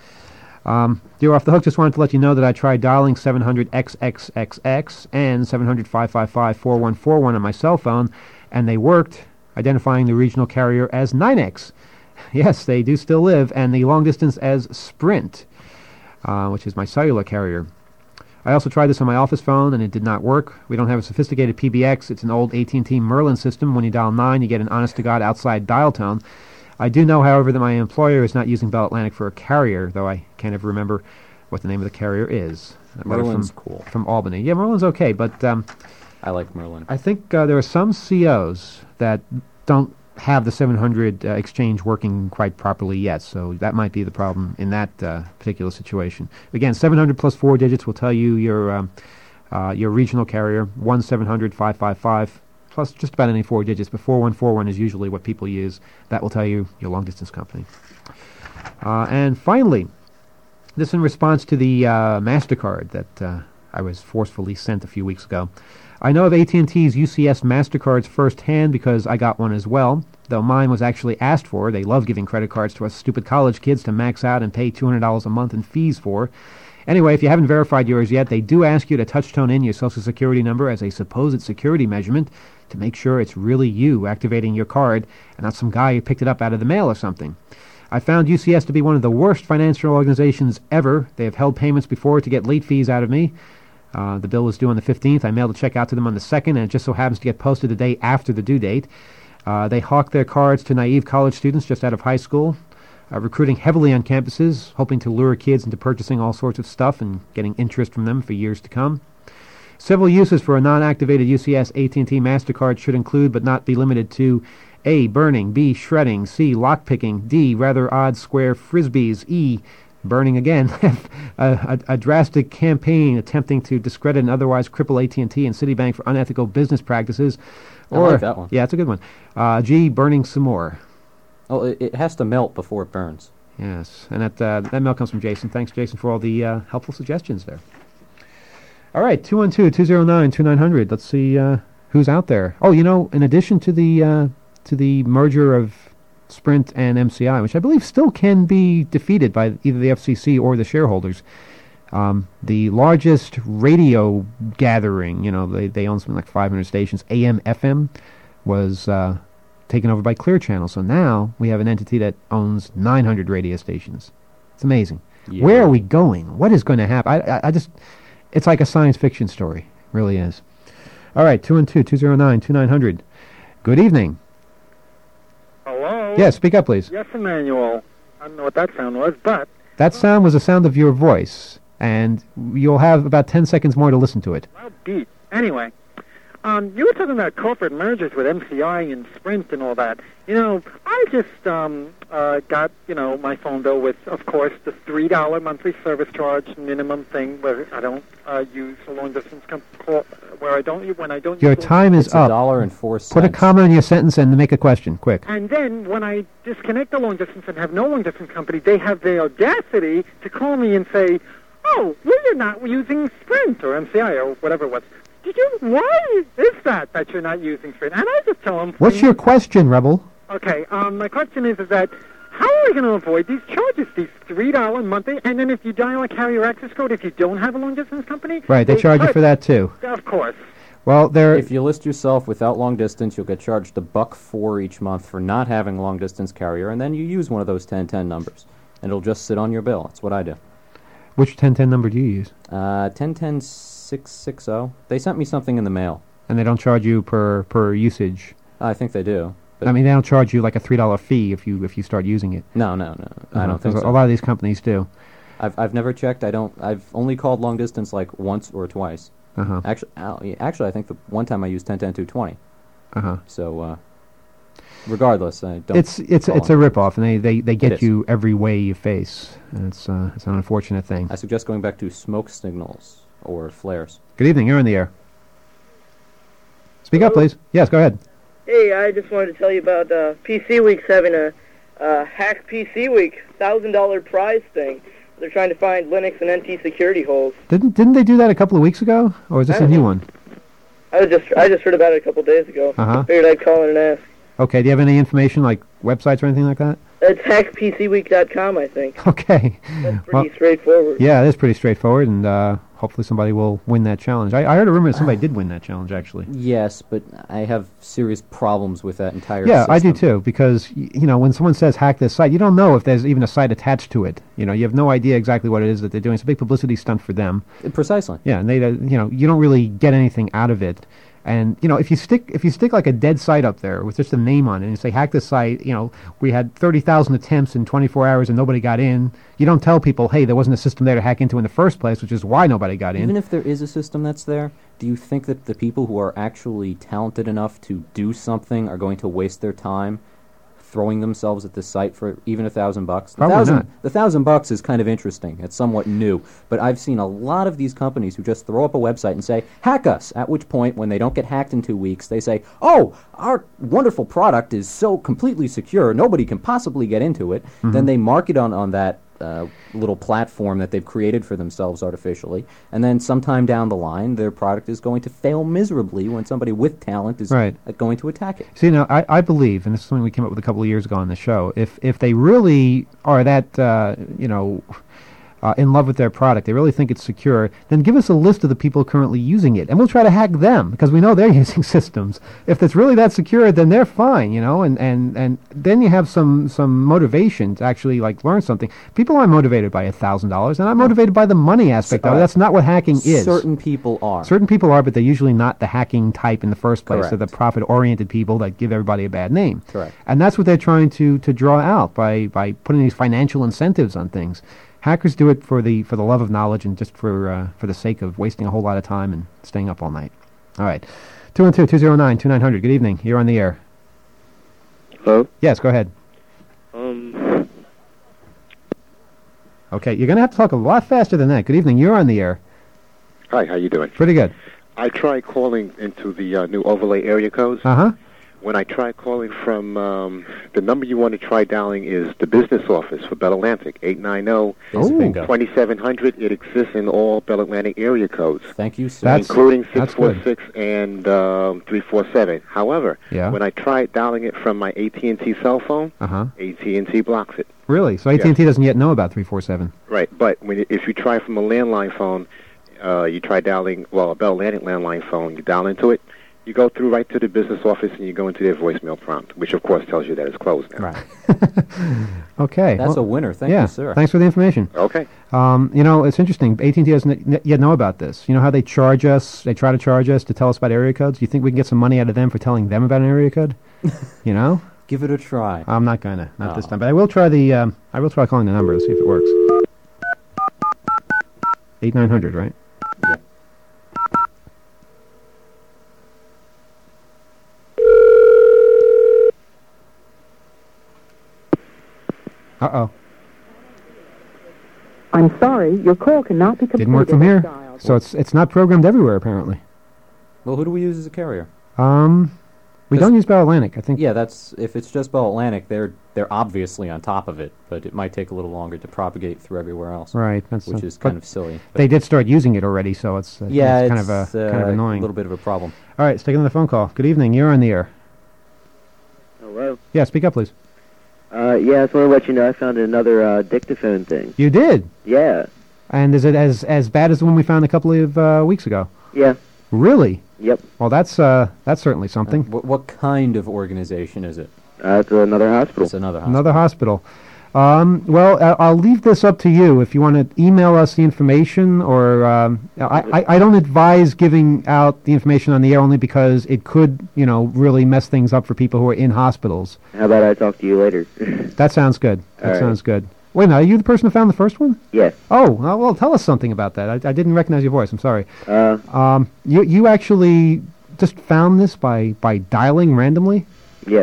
Um, you're off the hook. Just wanted to let you know that I tried dialing seven hundred X X X X and seven hundred, five five five, four one four one on my cell phone, and they worked, identifying the regional carrier as nine X. Yes, they do still live, and the long distance as Sprint, uh, which is my cellular carrier. I also tried this on my office phone, and it did not work. We don't have a sophisticated P B X. It's an old A T and T Merlin system. When you dial nine, you get an honest-to-God outside dial tone. I do know, however, that my employer is not using Bell Atlantic for a carrier, though I can't ever remember what the name of the carrier is. Uh, whether Merlin's from, cool. From Albany. Yeah, Merlin's okay, but um, I like Merlin. I think uh, there are some C Os that don't have the seven hundred uh, exchange working quite properly yet, so that might be the problem in that uh, particular situation. Again, seven hundred plus four digits will tell you your um, uh, your regional carrier, one seven hundred, five five five, plus just about any four digits, but four one four one is usually what people use. That will tell you your long-distance company. Uh, and finally, this in response to the uh, MasterCard that uh, I was forcefully sent a few weeks ago. I know of A T and T's U C S MasterCards firsthand because I got one as well, though mine was actually asked for. They love giving credit cards to us stupid college kids to max out and pay two hundred dollars a month in fees for. Anyway, if you haven't verified yours yet, they do ask you to touch-tone in your Social Security number as a supposed security measurement to make sure it's really you activating your card and not some guy who picked it up out of the mail or something. I found U C S to be one of the worst financial organizations ever. They have held payments before to get late fees out of me. Uh, the bill was due on the fifteenth. I mailed a check out to them on the second, and it just so happens to get posted the day after the due date. Uh, they hawk their cards to naive college students just out of high school, uh, recruiting heavily on campuses, hoping to lure kids into purchasing all sorts of stuff and getting interest from them for years to come. Several uses for a non-activated U C S A T and T MasterCard should include but not be limited to A. Burning, B. Shredding, C. Lockpicking, D. Rather odd square frisbees, E. Burning again, a, a, a drastic campaign attempting to discredit and otherwise cripple A T and T and Citibank for unethical business practices. I Or, like that one. Yeah, it's a good one. Uh, G, burning some more. Oh, it, it has to melt before it burns. Yes, and that uh, that mail comes from Jason. Thanks, Jason, for all the uh, helpful suggestions there. All right, two one two, two zero nine, two nine hundred. Let's see uh, who's out there. Oh, you know, in addition to the uh, to the merger of Sprint and M C I, which I believe still can be defeated by either the F C C or the shareholders. Um, the largest radio gathering, you know, they, they own something like five hundred stations, A M F M, was uh, taken over by Clear Channel. So now we have an entity that owns nine hundred radio stations. It's amazing. Yeah. Where are we going? What is going to happen? I, I, I just, it's like a science fiction story. It really is. All right, two one two, two zero nine, two nine hundred. Good evening. Hello? Yes, speak up, please. Yes, Emmanuel. I don't know what that sound was, but That sound was the sound of your voice, and you'll have about ten seconds more to listen to it. well, beat. Anyway, um, you were talking about corporate mergers with M C I and Sprint and all that. You know, I just um, uh, got, you know, my phone bill with, of course, the three dollar monthly service charge minimum thing where I don't uh, use a long-distance com- call, where I don't, when I don't Your use time is It's a up. dollar and four cents. Put a comma in your sentence and make a question, quick. And then when I disconnect the long distance and have no long distance company, they have the audacity to call me and say, "Oh, well, you're not using Sprint or M C I or whatever it was. Did you? Why is that that you're not using Sprint?" And I just tell them, What's your question, Rebel? Okay, um, my question is, is that how are we going to avoid these charges, these three dollar monthly, and then if you dial a carrier access code, if you don't have a long distance company, Right, they charge you for that too. Of course. Well, there. If you list yourself without long distance, you'll get charged a buck four each month for not having a long distance carrier, and then you use one of those ten ten numbers, and it'll just sit on your bill. That's what I do. Which ten ten number do you use? Uh, ten ten six sixty. They sent me something in the mail. And they don't charge you per per usage. I think they do. But I mean, they don't charge you like a three dollar fee if you if you start using it. No, no, no. Uh-huh, I don't think 'cause so. A lot of these companies do. I've I've never checked. I don't. I've only called long distance like once or twice. Uh-huh. Actually, uh, yeah, actually, I think the one time I used ten ten two twenty. Uh-huh. So, uh, regardless, I don't. It's it's call it's a them. rip-off, and they, they, they It get is. you every way you face. And it's uh, it's an unfortunate thing. I suggest going back to smoke signals or flares. Good evening. You're in the air. Speak up, please. Yes, go ahead. Hey, I just wanted to tell you about uh, P C Week's having a uh, Hack P C Week thousand dollar prize thing. They're trying to find Linux and N T security holes. Didn't didn't they do that a couple of weeks ago, or is this I a don't new know. one? I was just I just heard about it a couple days ago. Uh-huh. Figured I'd call in and ask. Okay. Do you have any information, like websites or anything like that? It's hack P C week dot com, I think. Okay. That's pretty Well, straightforward. yeah, it is pretty straightforward, and uh, hopefully somebody will win that challenge. I, I heard a rumor that somebody did win that challenge, actually. Yes, but I have serious problems with that entire Yeah, I do system. too, because, y- you know, when someone says hack this site, you don't know if there's even a site attached to it. You know, you have no idea exactly what it is that they're doing. It's a big publicity stunt for them. Uh, Precisely. Yeah, and they, uh, you know, you don't really get anything out of it. And, you know, if you stick if you stick like a dead site up there with just a name on it and you say, hack this site, you know, we had thirty thousand attempts in twenty-four hours and nobody got in, you don't tell people, hey, there wasn't a system there to hack into in the first place, which is why nobody got in. Even if there is a system that's there, do you think that the people who are actually talented enough to do something are going to waste their time throwing themselves at the site for even a thousand bucks? The Probably thousand, not. The thousand bucks is kind of interesting. It's somewhat new. But I've seen a lot of these companies who just throw up a website and say, hack us, at which point, when they don't get hacked in two weeks, they say, oh, our wonderful product is so completely secure, nobody can possibly get into it. Mm-hmm. Then they mark it on, on that uh, little platform that they've created for themselves artificially, and then sometime down the line, their product is going to fail miserably when somebody with talent is Right. uh, going to attack it. See, now, I, I believe, and this is something we came up with a couple of years ago on the show, if if they really are that, uh, you know, uh, in love with their product, they really think it's secure, then give us a list of the people currently using it, and we'll try to hack them, because we know they're using systems. If it's really that secure, then they're fine, you know, and, and, and then you have some, some motivation to actually, like, learn something. People aren't motivated by a thousand dollars. They're not motivated by the money aspect of it. Uh, That's not what hacking is. Certain people are. Certain people are, but they're usually not the hacking type in the first place. They're the Correct. profit-oriented people that give everybody a bad name. Correct. And that's what they're trying to, to draw out by, by putting these financial incentives on things. Hackers do it for the for the love of knowledge and just for uh, for the sake of wasting a whole lot of time and staying up all night. All right. two one two, two zero nine, two nine zero zero. Good evening. You're on the air. Hello? Yes, go ahead. Um, Okay, you're going to have to talk a lot faster than that. Good evening. You're on the air. hi, how you doing? Pretty good. I tried calling into the uh, new overlay area codes. Uh-huh. When I try calling from, um, the number you want to try dialing is the business office for Bell Atlantic, eight nine zero, Basic bingo. twenty-seven hundred. It exists in all Bell Atlantic area codes, Thank you, sir. That's- including that's six four six and um, three four seven. However, Yeah. when I try dialing it from my A T and T cell phone, Uh-huh. A T and T blocks it. Really? So A T and T doesn't yet know about three four seven. Right, but when if you try from a landline phone, uh, you try dialing, well, a Bell Atlantic landline phone, you dial into it, you go through right to the business office and you go into their voicemail prompt, which of course tells you that it's closed now. Right. Okay. That's well, a winner. Thank yeah, you, sir. Thanks for the information. Okay. Um, you know, it's interesting. A T and T doesn't n- yet know about this. You know how they charge us, they try to charge us to tell us about area codes? Do you think we can get some money out of them for telling them about an area code? You know? Give it a try. I'm not going to. Not this Oh. time. But I will try the, um, I will try calling the number to see if it works. eight nine hundred, right? Yeah. Uh-oh. I'm sorry, your call cannot be completed. Didn't work from as here. dialed. So it's it's not programmed everywhere, apparently. Well, who do we use as a carrier? Um, we 'Cause- don't use Bell Atlantic. I think Yeah, that's if it's just Bell Atlantic, they're they're obviously on top of it, but it might take a little longer to propagate through everywhere else. Right, that's which uh, is but kind of silly. But they did start using it already, so it's uh, yeah, it's it's kind of a uh, kind of annoying. a little bit of a problem. All right, sticking on the phone call. Good evening. You're on the air. Hello. Yeah, speak up, please. Uh, yeah, I just want to let you know I found another uh, dictaphone thing. You did. Yeah. And is it as as bad as the one we found a couple of uh, weeks ago? Yeah. Really? Yep. Well, that's uh, that's certainly something. What, what kind of organization is it? Uh, it's another hospital. It's another hospital. Another hospital. Um, well, uh, I'll leave this up to you. If you want to email us the information, or um, I, I, I don't advise giving out the information on the air only because it could, you know, really mess things up for people who are in hospitals. How about I talk to you later? That sounds good. That All right. sounds good. Wait a minute, are you the person who found the first one? Yes. Oh, well, well, tell us something about that. I, I didn't recognize your voice. I'm sorry. Uh, Um, you you actually just found this by, by dialing randomly? yeah.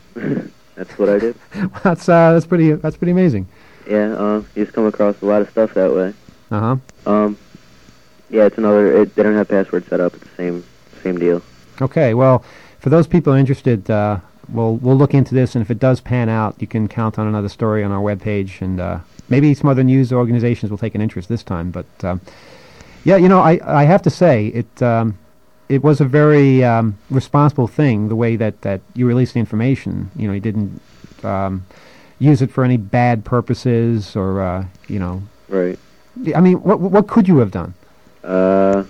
That's what I did. That's uh, that's pretty that's pretty amazing. Yeah, uh, you just come across a lot of stuff that way. Uh huh. Um, yeah, it's another, it, they don't have passwords set up. It's the same, same deal. Okay. Well, for those people interested, uh, we'll we'll look into this, and if it does pan out, you can count on another story on our webpage, and uh, maybe some other news organizations will take an interest this time. But um, yeah, you know, I I have to say it. Um, It was a very um, responsible thing, the way that, that you released the information. You know, you didn't um, use it for any bad purposes, or uh, you know. Right. I mean, what what could you have done? Uh,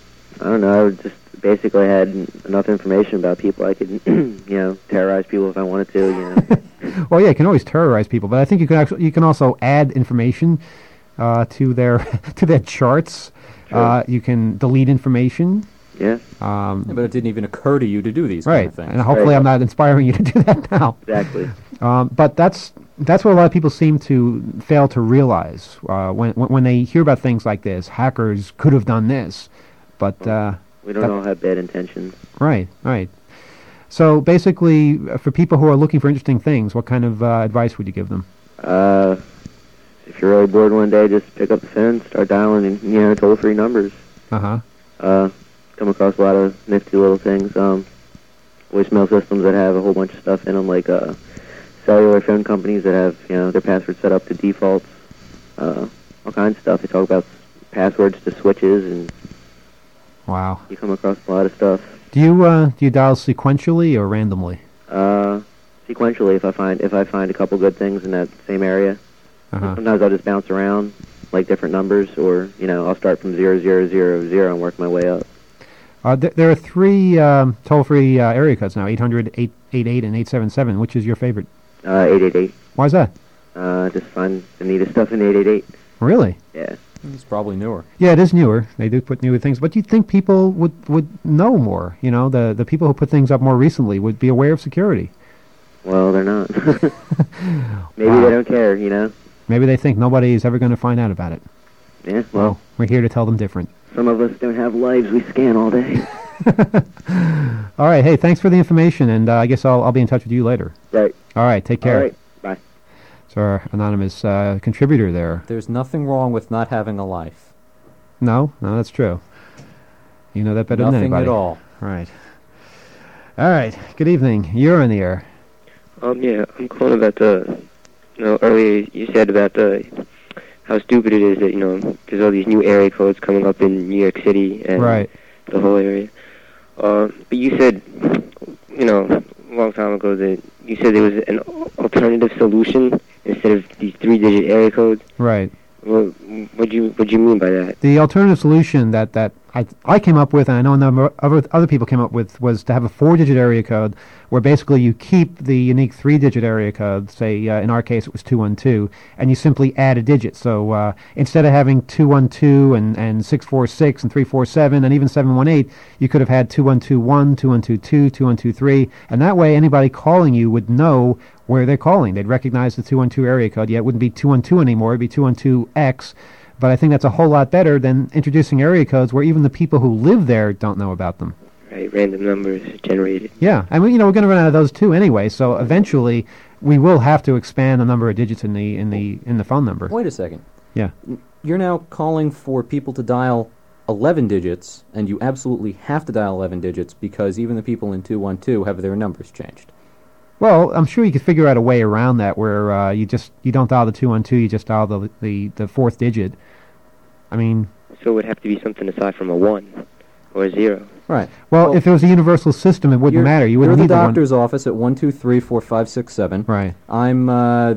I don't know. I just basically had enough information about people. I could, you know, terrorize people if I wanted to. You know. Well, yeah, you can always terrorize people, but I think you can actually you can also add information uh, to their to their charts. Sure. Uh, you can delete information. Yeah. Um, Yeah, but it didn't even occur to you to do these right, kind of things. and hopefully Right. I'm not inspiring you to do that now. Exactly. Um, but that's that's what a lot of people seem to fail to realize uh, when, when when they hear about things like this. Hackers could have done this, but uh, We don't that- all have bad intentions. right, right. So basically, uh, for people who are looking for interesting things, what kind of uh, advice would you give them? Uh, if you're really bored one day, just pick up the phone, start dialing, and, you know, toll-free numbers. Uh huh. Uh, come across a lot of nifty little things. Um, voicemail systems that have a whole bunch of stuff in them, like uh, cellular phone companies that have, you know, their passwords set up to defaults. Uh, all kinds of stuff. They talk about passwords to switches, and Wow. you come across a lot of stuff. Do you uh, do you dial sequentially or randomly? Uh, sequentially, if I find if I find a couple good things in that same area. Uh-huh. Sometimes I'll just bounce around, like different numbers, or, you know, I'll start from zero zero zero zero and work my way up. Uh, th- there are three um, toll-free uh, area codes now: eight hundred, eight eighty-eight, and eight seven seven. Which is your favorite? Uh, eight eight eight. Why is that? Uh, just find the neatest stuff in eight eight eight. Really? Yeah. It's probably newer. Yeah, it is newer. They do put newer things, but you'd think people would, would know more. You know, the the people who put things up more recently would be aware of security. Well, they're not. Maybe Wow. they don't care, you know? Maybe they think nobody is ever going to find out about it. Yeah, well, We're here to tell them different. some of us don't have lives. We scan all day. All right. Hey, thanks for the information, and uh, I guess I'll I'll be in touch with you later. Right. All right. Take care. All right. Bye. So our anonymous uh, contributor there. There's nothing wrong with not having a life. No, no, that's true. You know that better Nothing than anybody. at all. Right. All right. Good evening. You're on the air. Um, yeah, I'm calling about the, you know, earlier you said about the, how stupid it is that, you know, there's all these new area codes coming up in New York City and Right. the whole area. Uh, but you said, you know, a long time ago that you said there was an alternative solution instead of these three-digit area codes. Right. What what do you what do you mean by that? The alternative solution that, that I I came up with, and I know a number of other, other people came up with, was to have a four-digit area code where basically you keep the unique three-digit area code, say uh, in our case it was two one two, and you simply add a digit. So uh, instead of having two one two and, and six four six and three four seven and even seven one eight, you could have had two one two one, two one two two, two one two three, and that way anybody calling you would know where they're calling. They'd recognize the two one two area code. Yeah, it wouldn't be two one two anymore, it'd be two one two X. But I think that's a whole lot better than introducing area codes where even the people who live there don't know about them. Right, random numbers generated. Yeah, and we, you know, we're going to run out of those too anyway. So eventually, we will have to expand the number of digits in the in the in the phone number. Wait a second. Yeah. You're now calling for people to dial eleven digits, and you absolutely have to dial eleven digits because even the people in two one two have their numbers changed. Well, I'm sure you could figure out a way around that where uh, you just you don't dial the two one two, you just dial the the the fourth digit. I mean, So it would have to be something aside from a one or a zero. Right. Well, if it was a universal system, it wouldn't You're- matter. You wouldn't You're need the the one. doctor's office at one two three four five six seven. Right. I'm uh,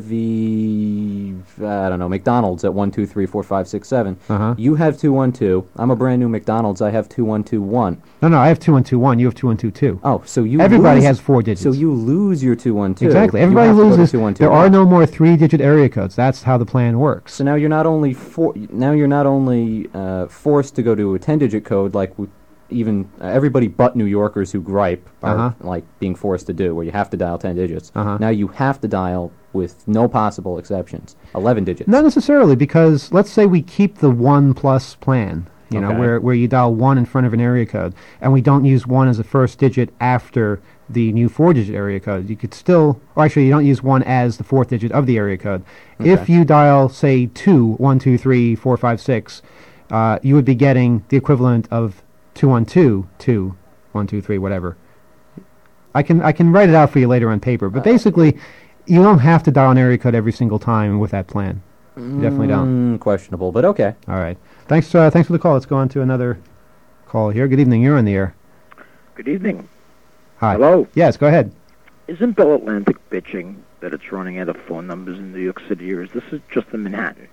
the I don't know McDonald's at one two three four five six seven. Uh-huh. You have two one two. I'm a brand new McDonald's. I have two one two one. No, no, I have two one two one. You have two one two two. Oh, so you Everybody lose- has four digits. So you lose your two one two. Exactly. You Everybody have to go to loses. two one two There are one. no more three-digit area codes. That's how the plan works. So now you're not only for now you're not only uh, forced to go to a ten-digit code like w- even uh, everybody but New Yorkers who gripe are Uh-huh. like being forced to do, where you have to dial ten digits. Uh-huh. Now you have to dial with no possible exceptions, eleven digits. Not necessarily, because let's say we keep the one plus plan, you know, Okay. where, where you dial one in front of an area code, and we don't use one as a first digit after the new four-digit area code. You could still, or actually, you don't use one as the fourth digit of the area code. If Okay. you dial, say, two, one, two, three, four, five, six, uh, you would be getting the equivalent of two one two, two, one, two, three, whatever. I can I can write it out for you later on paper, but basically, you don't have to dial an area code every single time with that plan. You definitely don't. Mm, questionable, but okay. All right. Thanks. Uh, thanks for the call. Let's go on to another call here. Good evening. You're on the air. Good evening. Hi. Hello. Yes. Go ahead. Isn't Bell Atlantic bitching that it's running out of phone numbers in New York City, or is this is just in Manhattan?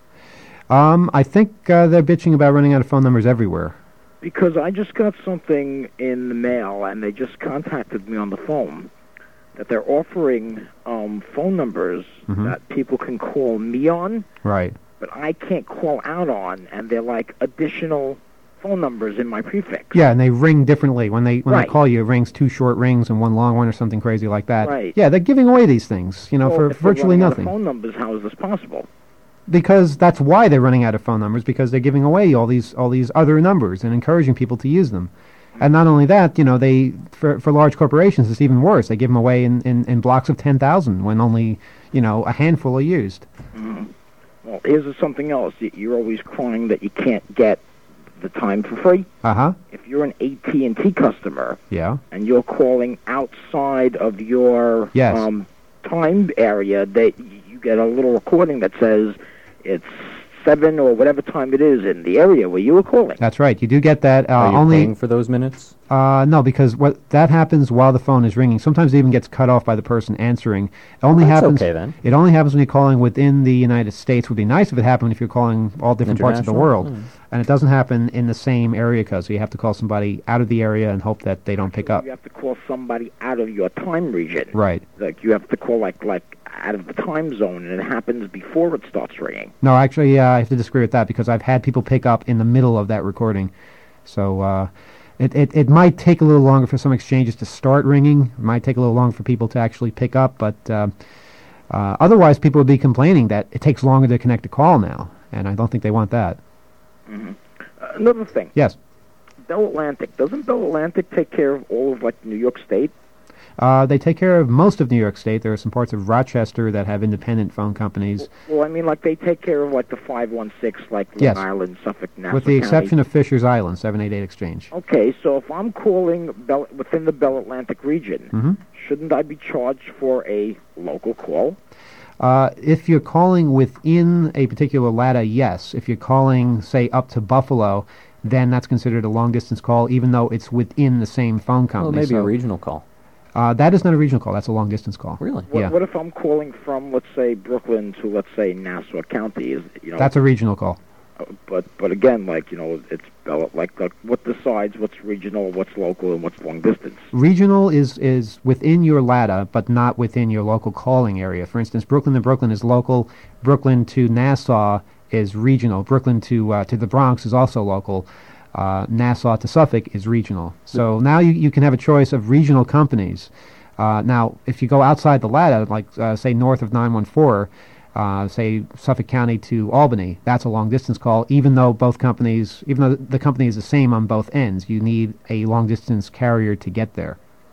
Um, I think uh, they're bitching about running out of phone numbers everywhere. Because I just got something in the mail, and they just contacted me on the phone that they're offering um, phone numbers Mhm. that people can call me on, Right. but I can't call out on, and they're like additional phone numbers in my prefix. Yeah, and they ring differently when they when Right. they call you. It rings two short rings and one long one, or something crazy like that. Right. Yeah, they're giving away these things, you know, Well, for if they're virtually running out of nothing. phone numbers, how is this possible? Because that's why they're running out of phone numbers, because they're giving away all these all these other numbers and encouraging people to use them. And not only that, you know, they for for large corporations it's even worse. They give them away in, in, in blocks of ten thousand when only, you know, a handful are used. Mm. Well, here's something else. Y- You're always crying that you can't get the time for free. Uh-huh. If you're an A T and T customer Yeah. and you're calling outside of your Yes. um, time area, they, you get a little recording that says it's seven or whatever time it is in the area where you were calling. That's right. You do get that uh, Are you only paying for those minutes? Uh, no, because what that happens while the phone is ringing. Sometimes it even gets cut off by the person answering. It only That's happens. okay, then. It only happens when you're calling within the United States. Would be nice if it happened if you're calling all different parts of the International? world, Hmm. and it doesn't happen in the same area code. So you have to call somebody out of the area and hope that they don't pick up. You have to call somebody out of your time region. Right. Like you have to call like like out of the time zone, and it happens before it starts ringing. No, actually, uh, I have to disagree with that because I've had people pick up in the middle of that recording. So uh, it, it it might take a little longer for some exchanges to start ringing. It might take a little longer for people to actually pick up, but uh, uh, otherwise people would be complaining that it takes longer to connect a call now, and I don't think they want that. hmm Uh, another thing. Yes. Bell Atlantic. Doesn't Bell Atlantic take care of all of like New York State? Uh, they take care of most of New York State. There are some parts of Rochester that have independent phone companies, Well, I mean, like they take care of like the five one six, like Long Yes. Island, Suffolk, Nassau with the exception County. of Fisher's Island, seven eighty-eight Exchange. Okay, so if I'm calling Bell, within the Bell Atlantic region, Mhm. shouldn't I be charged for a local call? Uh, if you're calling within a particular L A T A, yes. If you're calling, say, up to Buffalo, then that's considered a long-distance call, even though it's within the same phone Well, company. maybe a So, regional call. uh, that is not a regional call. That's a long-distance call. Really? What, Yeah. what if I'm calling from, let's say, Brooklyn to, let's say, Nassau County? Is you know? That's a regional call. Uh, but but again, like you know, it's Bell, like, like what decides what's regional, what's local, and what's long distance? Regional is, is within your L A T A, but not within your local calling area. For instance, Brooklyn to Brooklyn is local. Brooklyn to Nassau is regional. Brooklyn to uh, to the Bronx is also local. Uh, Nassau to Suffolk is regional. So now you, you can have a choice of regional companies. Uh, now, if you go outside the L A T A, like uh, say north of nine one four, uh, say Suffolk County to Albany, that's a long-distance call, even though both companies, even though the company is the same on both ends. You need a long-distance carrier to get there.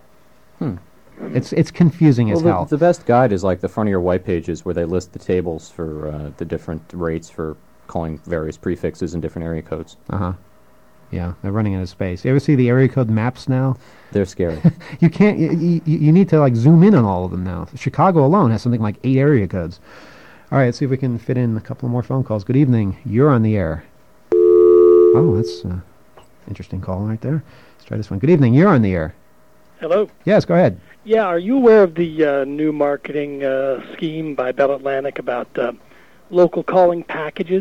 Hmm. It's it's confusing Well, as the, hell. the best guide is like the front of your white pages where they list the tables for uh, the different rates for calling various prefixes in different area codes. Uh-huh. Yeah, they're running out of space. You ever see the area code maps now? They're scary. You can't, you, you, you need to like zoom in on all of them now. Chicago alone has something like eight area codes. All right, let's see if we can fit in a couple more phone calls. Good evening. You're on the air. Oh, that's uh, Interesting call right there. Let's try this one. Good evening. You're on the air. Hello. Yes, go ahead. Yeah, are you aware of the uh, new marketing uh, scheme by Bell Atlantic about uh, local calling packages?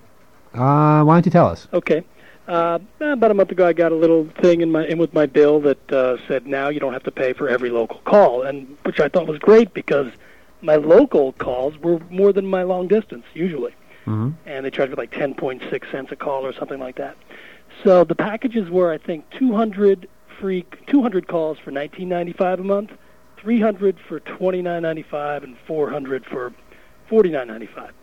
Uh, why don't you tell us? Okay. Uh, about a month ago, I got a little thing in my in with my bill that uh, said now you don't have to pay for every local call, and which I thought was great because my local calls were more than my long distance usually, mm-hmm. and they charged me like ten point six cents a call or something like that. So the packages were, I think, two hundred free, two hundred calls for nineteen ninety-five a month, three hundred for twenty-nine ninety-five, and four hundred for forty-nine ninety-five.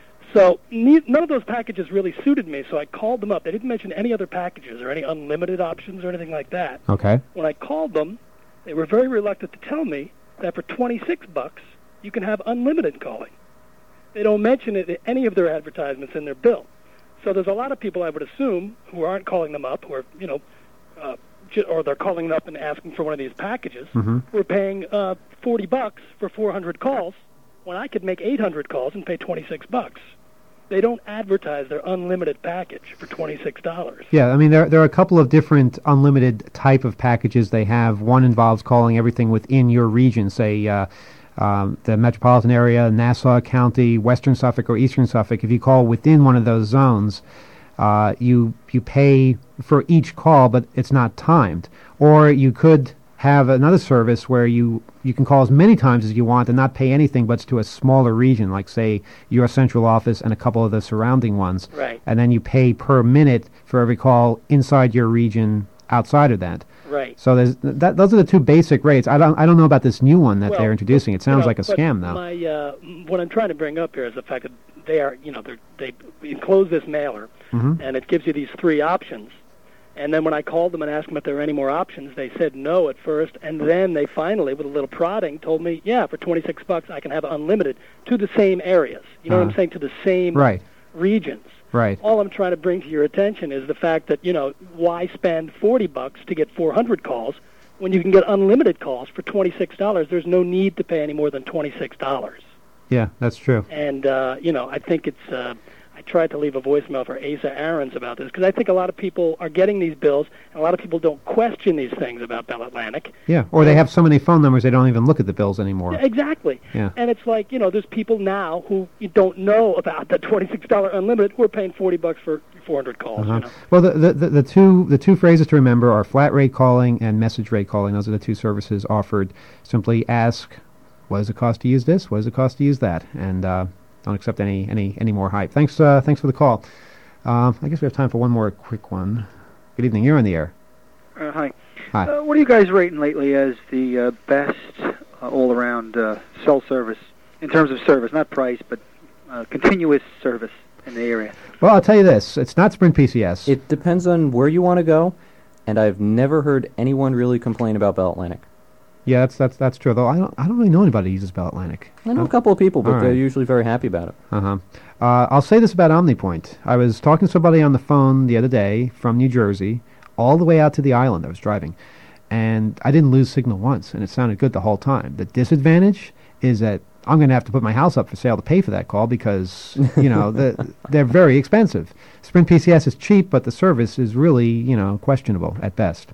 So ne- none of those packages really suited me, so I called them up. They didn't mention any other packages or any unlimited options or anything like that. Okay. When I called them, they were very reluctant to tell me that for twenty-six bucks you can have unlimited calling. They don't mention it in any of their advertisements in their bill. So there's a lot of people, I would assume, who aren't calling them up, who are, you know, uh, j- or they're calling them up and asking for one of these packages, mm-hmm. who are paying uh, forty bucks for four hundred calls when I could make eight hundred calls and pay twenty-six bucks. They don't advertise their unlimited package for twenty-six dollars. Yeah, I mean, there, there are a couple of different unlimited type of packages they have. One involves calling everything within your region, say uh, um, the metropolitan area, Nassau County, Western Suffolk, or Eastern Suffolk. If you call within one of those zones, uh, you you pay for each call, but it's not timed. Or you could have another service where you, you can call as many times as you want and not pay anything, but it's to a smaller region, like, say, your central office and a couple of the surrounding ones. Right. And then you pay per minute for every call inside your region outside of that. Right. So there's that. Those are the two basic rates. I don't I don't know about this new one that Well, they're introducing. It sounds you know, like a but scam, though. My, uh, what I'm trying to bring up here is the fact that they are, you know, they're, they enclose this mailer, Mhm. and it gives you these three options. And then when I called them and asked them if there were any more options, they said no at first, and then they finally, with a little prodding, told me, yeah, for twenty-six bucks I can have unlimited to the same areas. You know what Uh-huh. I'm saying? To the same Right. regions. Right. All I'm trying to bring to your attention is the fact that, you know, why spend forty bucks to get four hundred calls when you can get unlimited calls for twenty-six dollars? There's no need to pay any more than twenty-six dollars. Yeah, that's true. And, uh, you know, I think it's, uh, I tried to leave a voicemail for Asa Aarons about this, because I think a lot of people are getting these bills, and a lot of people don't question these things about Bell Atlantic. Yeah, or they have so many phone numbers they don't even look at the bills anymore. Yeah, exactly. Yeah. And it's like, you know, there's people now who you don't know about the twenty-six dollars unlimited who are paying forty bucks for four hundred calls. Uh-huh. You know? Well, the, the the the two the two phrases to remember are flat rate calling and message rate calling. Those are the two services offered. Simply ask, what does it cost to use this? What does it cost to use that? And uh, don't accept any any any more hype. Thanks uh, thanks for the call. Uh, I guess we have time for one more quick one. Good evening. You're on the air. Uh, hi. Hi. Uh, what are you guys rating lately as the uh, best uh, all-around uh, cell service in terms of service, not price, but uh, continuous service in the area? Well, I'll tell you this. It's not Sprint P C S. It depends on where you want to go, and I've never heard anyone really complain about Bell Atlantic. Yeah, that's that's that's true. Though I don't I don't really know anybody who uses Bell Atlantic. I know a couple of people, but All they're right. usually very happy about it. Uh-huh. Uh, I'll say this about OmniPoint. I was talking to somebody on the phone the other day from New Jersey, all the way out to the island I was driving, and I didn't lose signal once, and it sounded good the whole time. The disadvantage is that I'm going to have to put my house up for sale to pay for that call because, you know, the, they're very expensive. Sprint P C S is cheap, but the service is really, you know, questionable at best.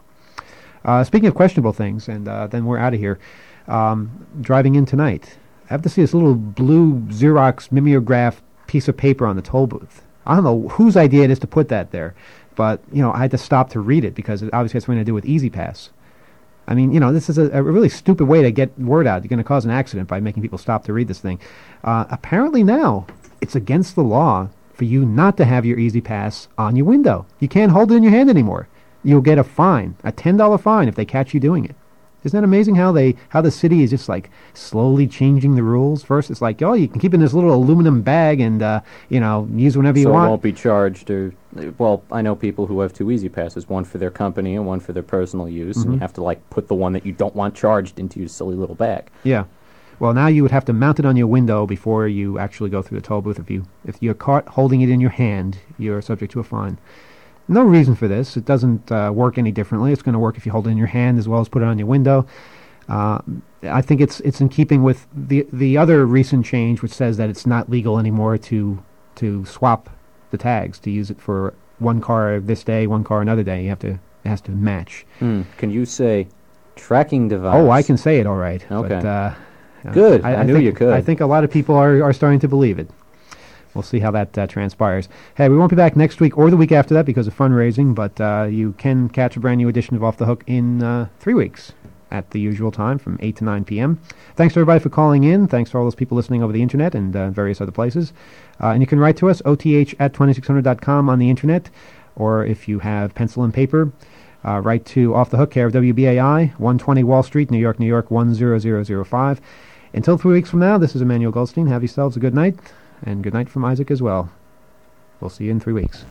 Uh, speaking of questionable things, and uh, then we're out of here, um, driving in tonight, I have to see this little blue Xerox mimeograph piece of paper on the toll booth. I don't know whose idea it is to put that there, but, you know, I had to stop to read it because it obviously has something to do with Easy Pass. I mean, you know, this is a, a really stupid way to get word out. You're going to cause an accident by making people stop to read this thing. Uh, apparently now, it's against the law for you not to have your Easy Pass on your window. You can't hold it in your hand anymore. You'll get a fine, a ten dollar fine if they catch you doing it. Isn't that amazing how they, how the city is just like slowly changing the rules? First it's like, oh, you can keep it in this little aluminum bag and, uh, you know, use whenever you so want. it won't be charged. Or, well, I know people who have two Easy Passes, one for their company and one for their personal use, and you Mhm. have to, like, put the one that you don't want charged into your silly little bag. Yeah. Well, now you would have to mount it on your window before you actually go through the toll booth. If you if you're caught holding it in your hand, you're subject to a fine. No reason for this. It doesn't uh, work any differently. It's going to work if you hold it in your hand as well as put it on your window. Uh, I think it's it's in keeping with the the other recent change, which says that it's not legal anymore to to swap the tags, to use it for one car this day, one car another day. You have to, it has to match. Hmm. Can you say tracking device? Oh, I can say it all right. Okay. But, uh, Good. I, I knew think, you could. I think a lot of people are, are starting to believe it. We'll see how that uh, transpires. Hey, we won't be back next week or the week after that because of fundraising, but uh, you can catch a brand new edition of Off the Hook in uh, three weeks at the usual time from eight to nine p.m. Thanks to everybody for calling in. Thanks to all those people listening over the internet and uh, various other places. Uh, and you can write to us, O T H at twenty-six hundred dot com on the internet, or if you have pencil and paper, uh, write to Off the Hook, care of W B A I, one twenty Wall Street, New York, New York, one zero zero zero five. Until three weeks from now, this is Emmanuel Goldstein. Have yourselves a good night, and good night from Isaac as well. We'll see you in three weeks.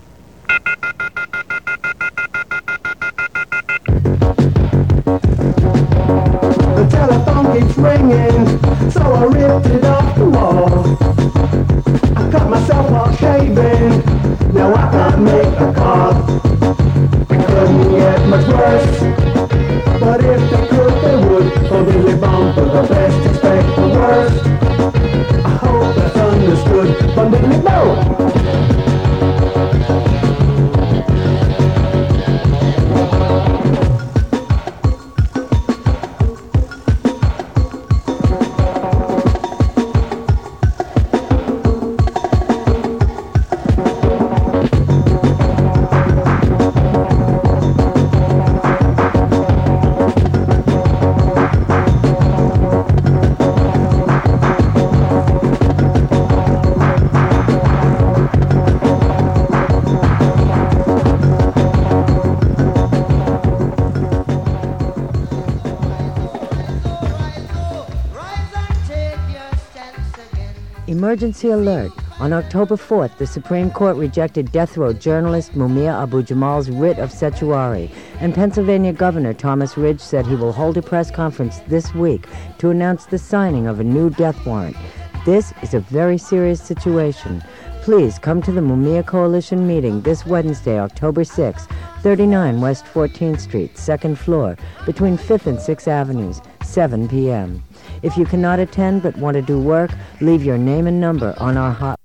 The telephone keeps ringing, so I ripped it off the wall. I cut myself while shaving, now I can't make a call. It couldn't get much worse, but if they could, they would. For Billy Bumper, the best expect the worst. I hope that's understood from Billy Bow. Emergency alert. On October fourth, the Supreme Court rejected death row journalist Mumia Abu-Jamal's writ of certiorari, and Pennsylvania Governor Thomas Ridge said he will hold a press conference this week to announce the signing of a new death warrant. This is a very serious situation. Please come to the Mumia Coalition meeting this Wednesday, October sixth, thirty-nine West fourteenth Street, second floor, between fifth and sixth Avenues, seven p.m. If you cannot attend but want to do work, leave your name and number on our hotline.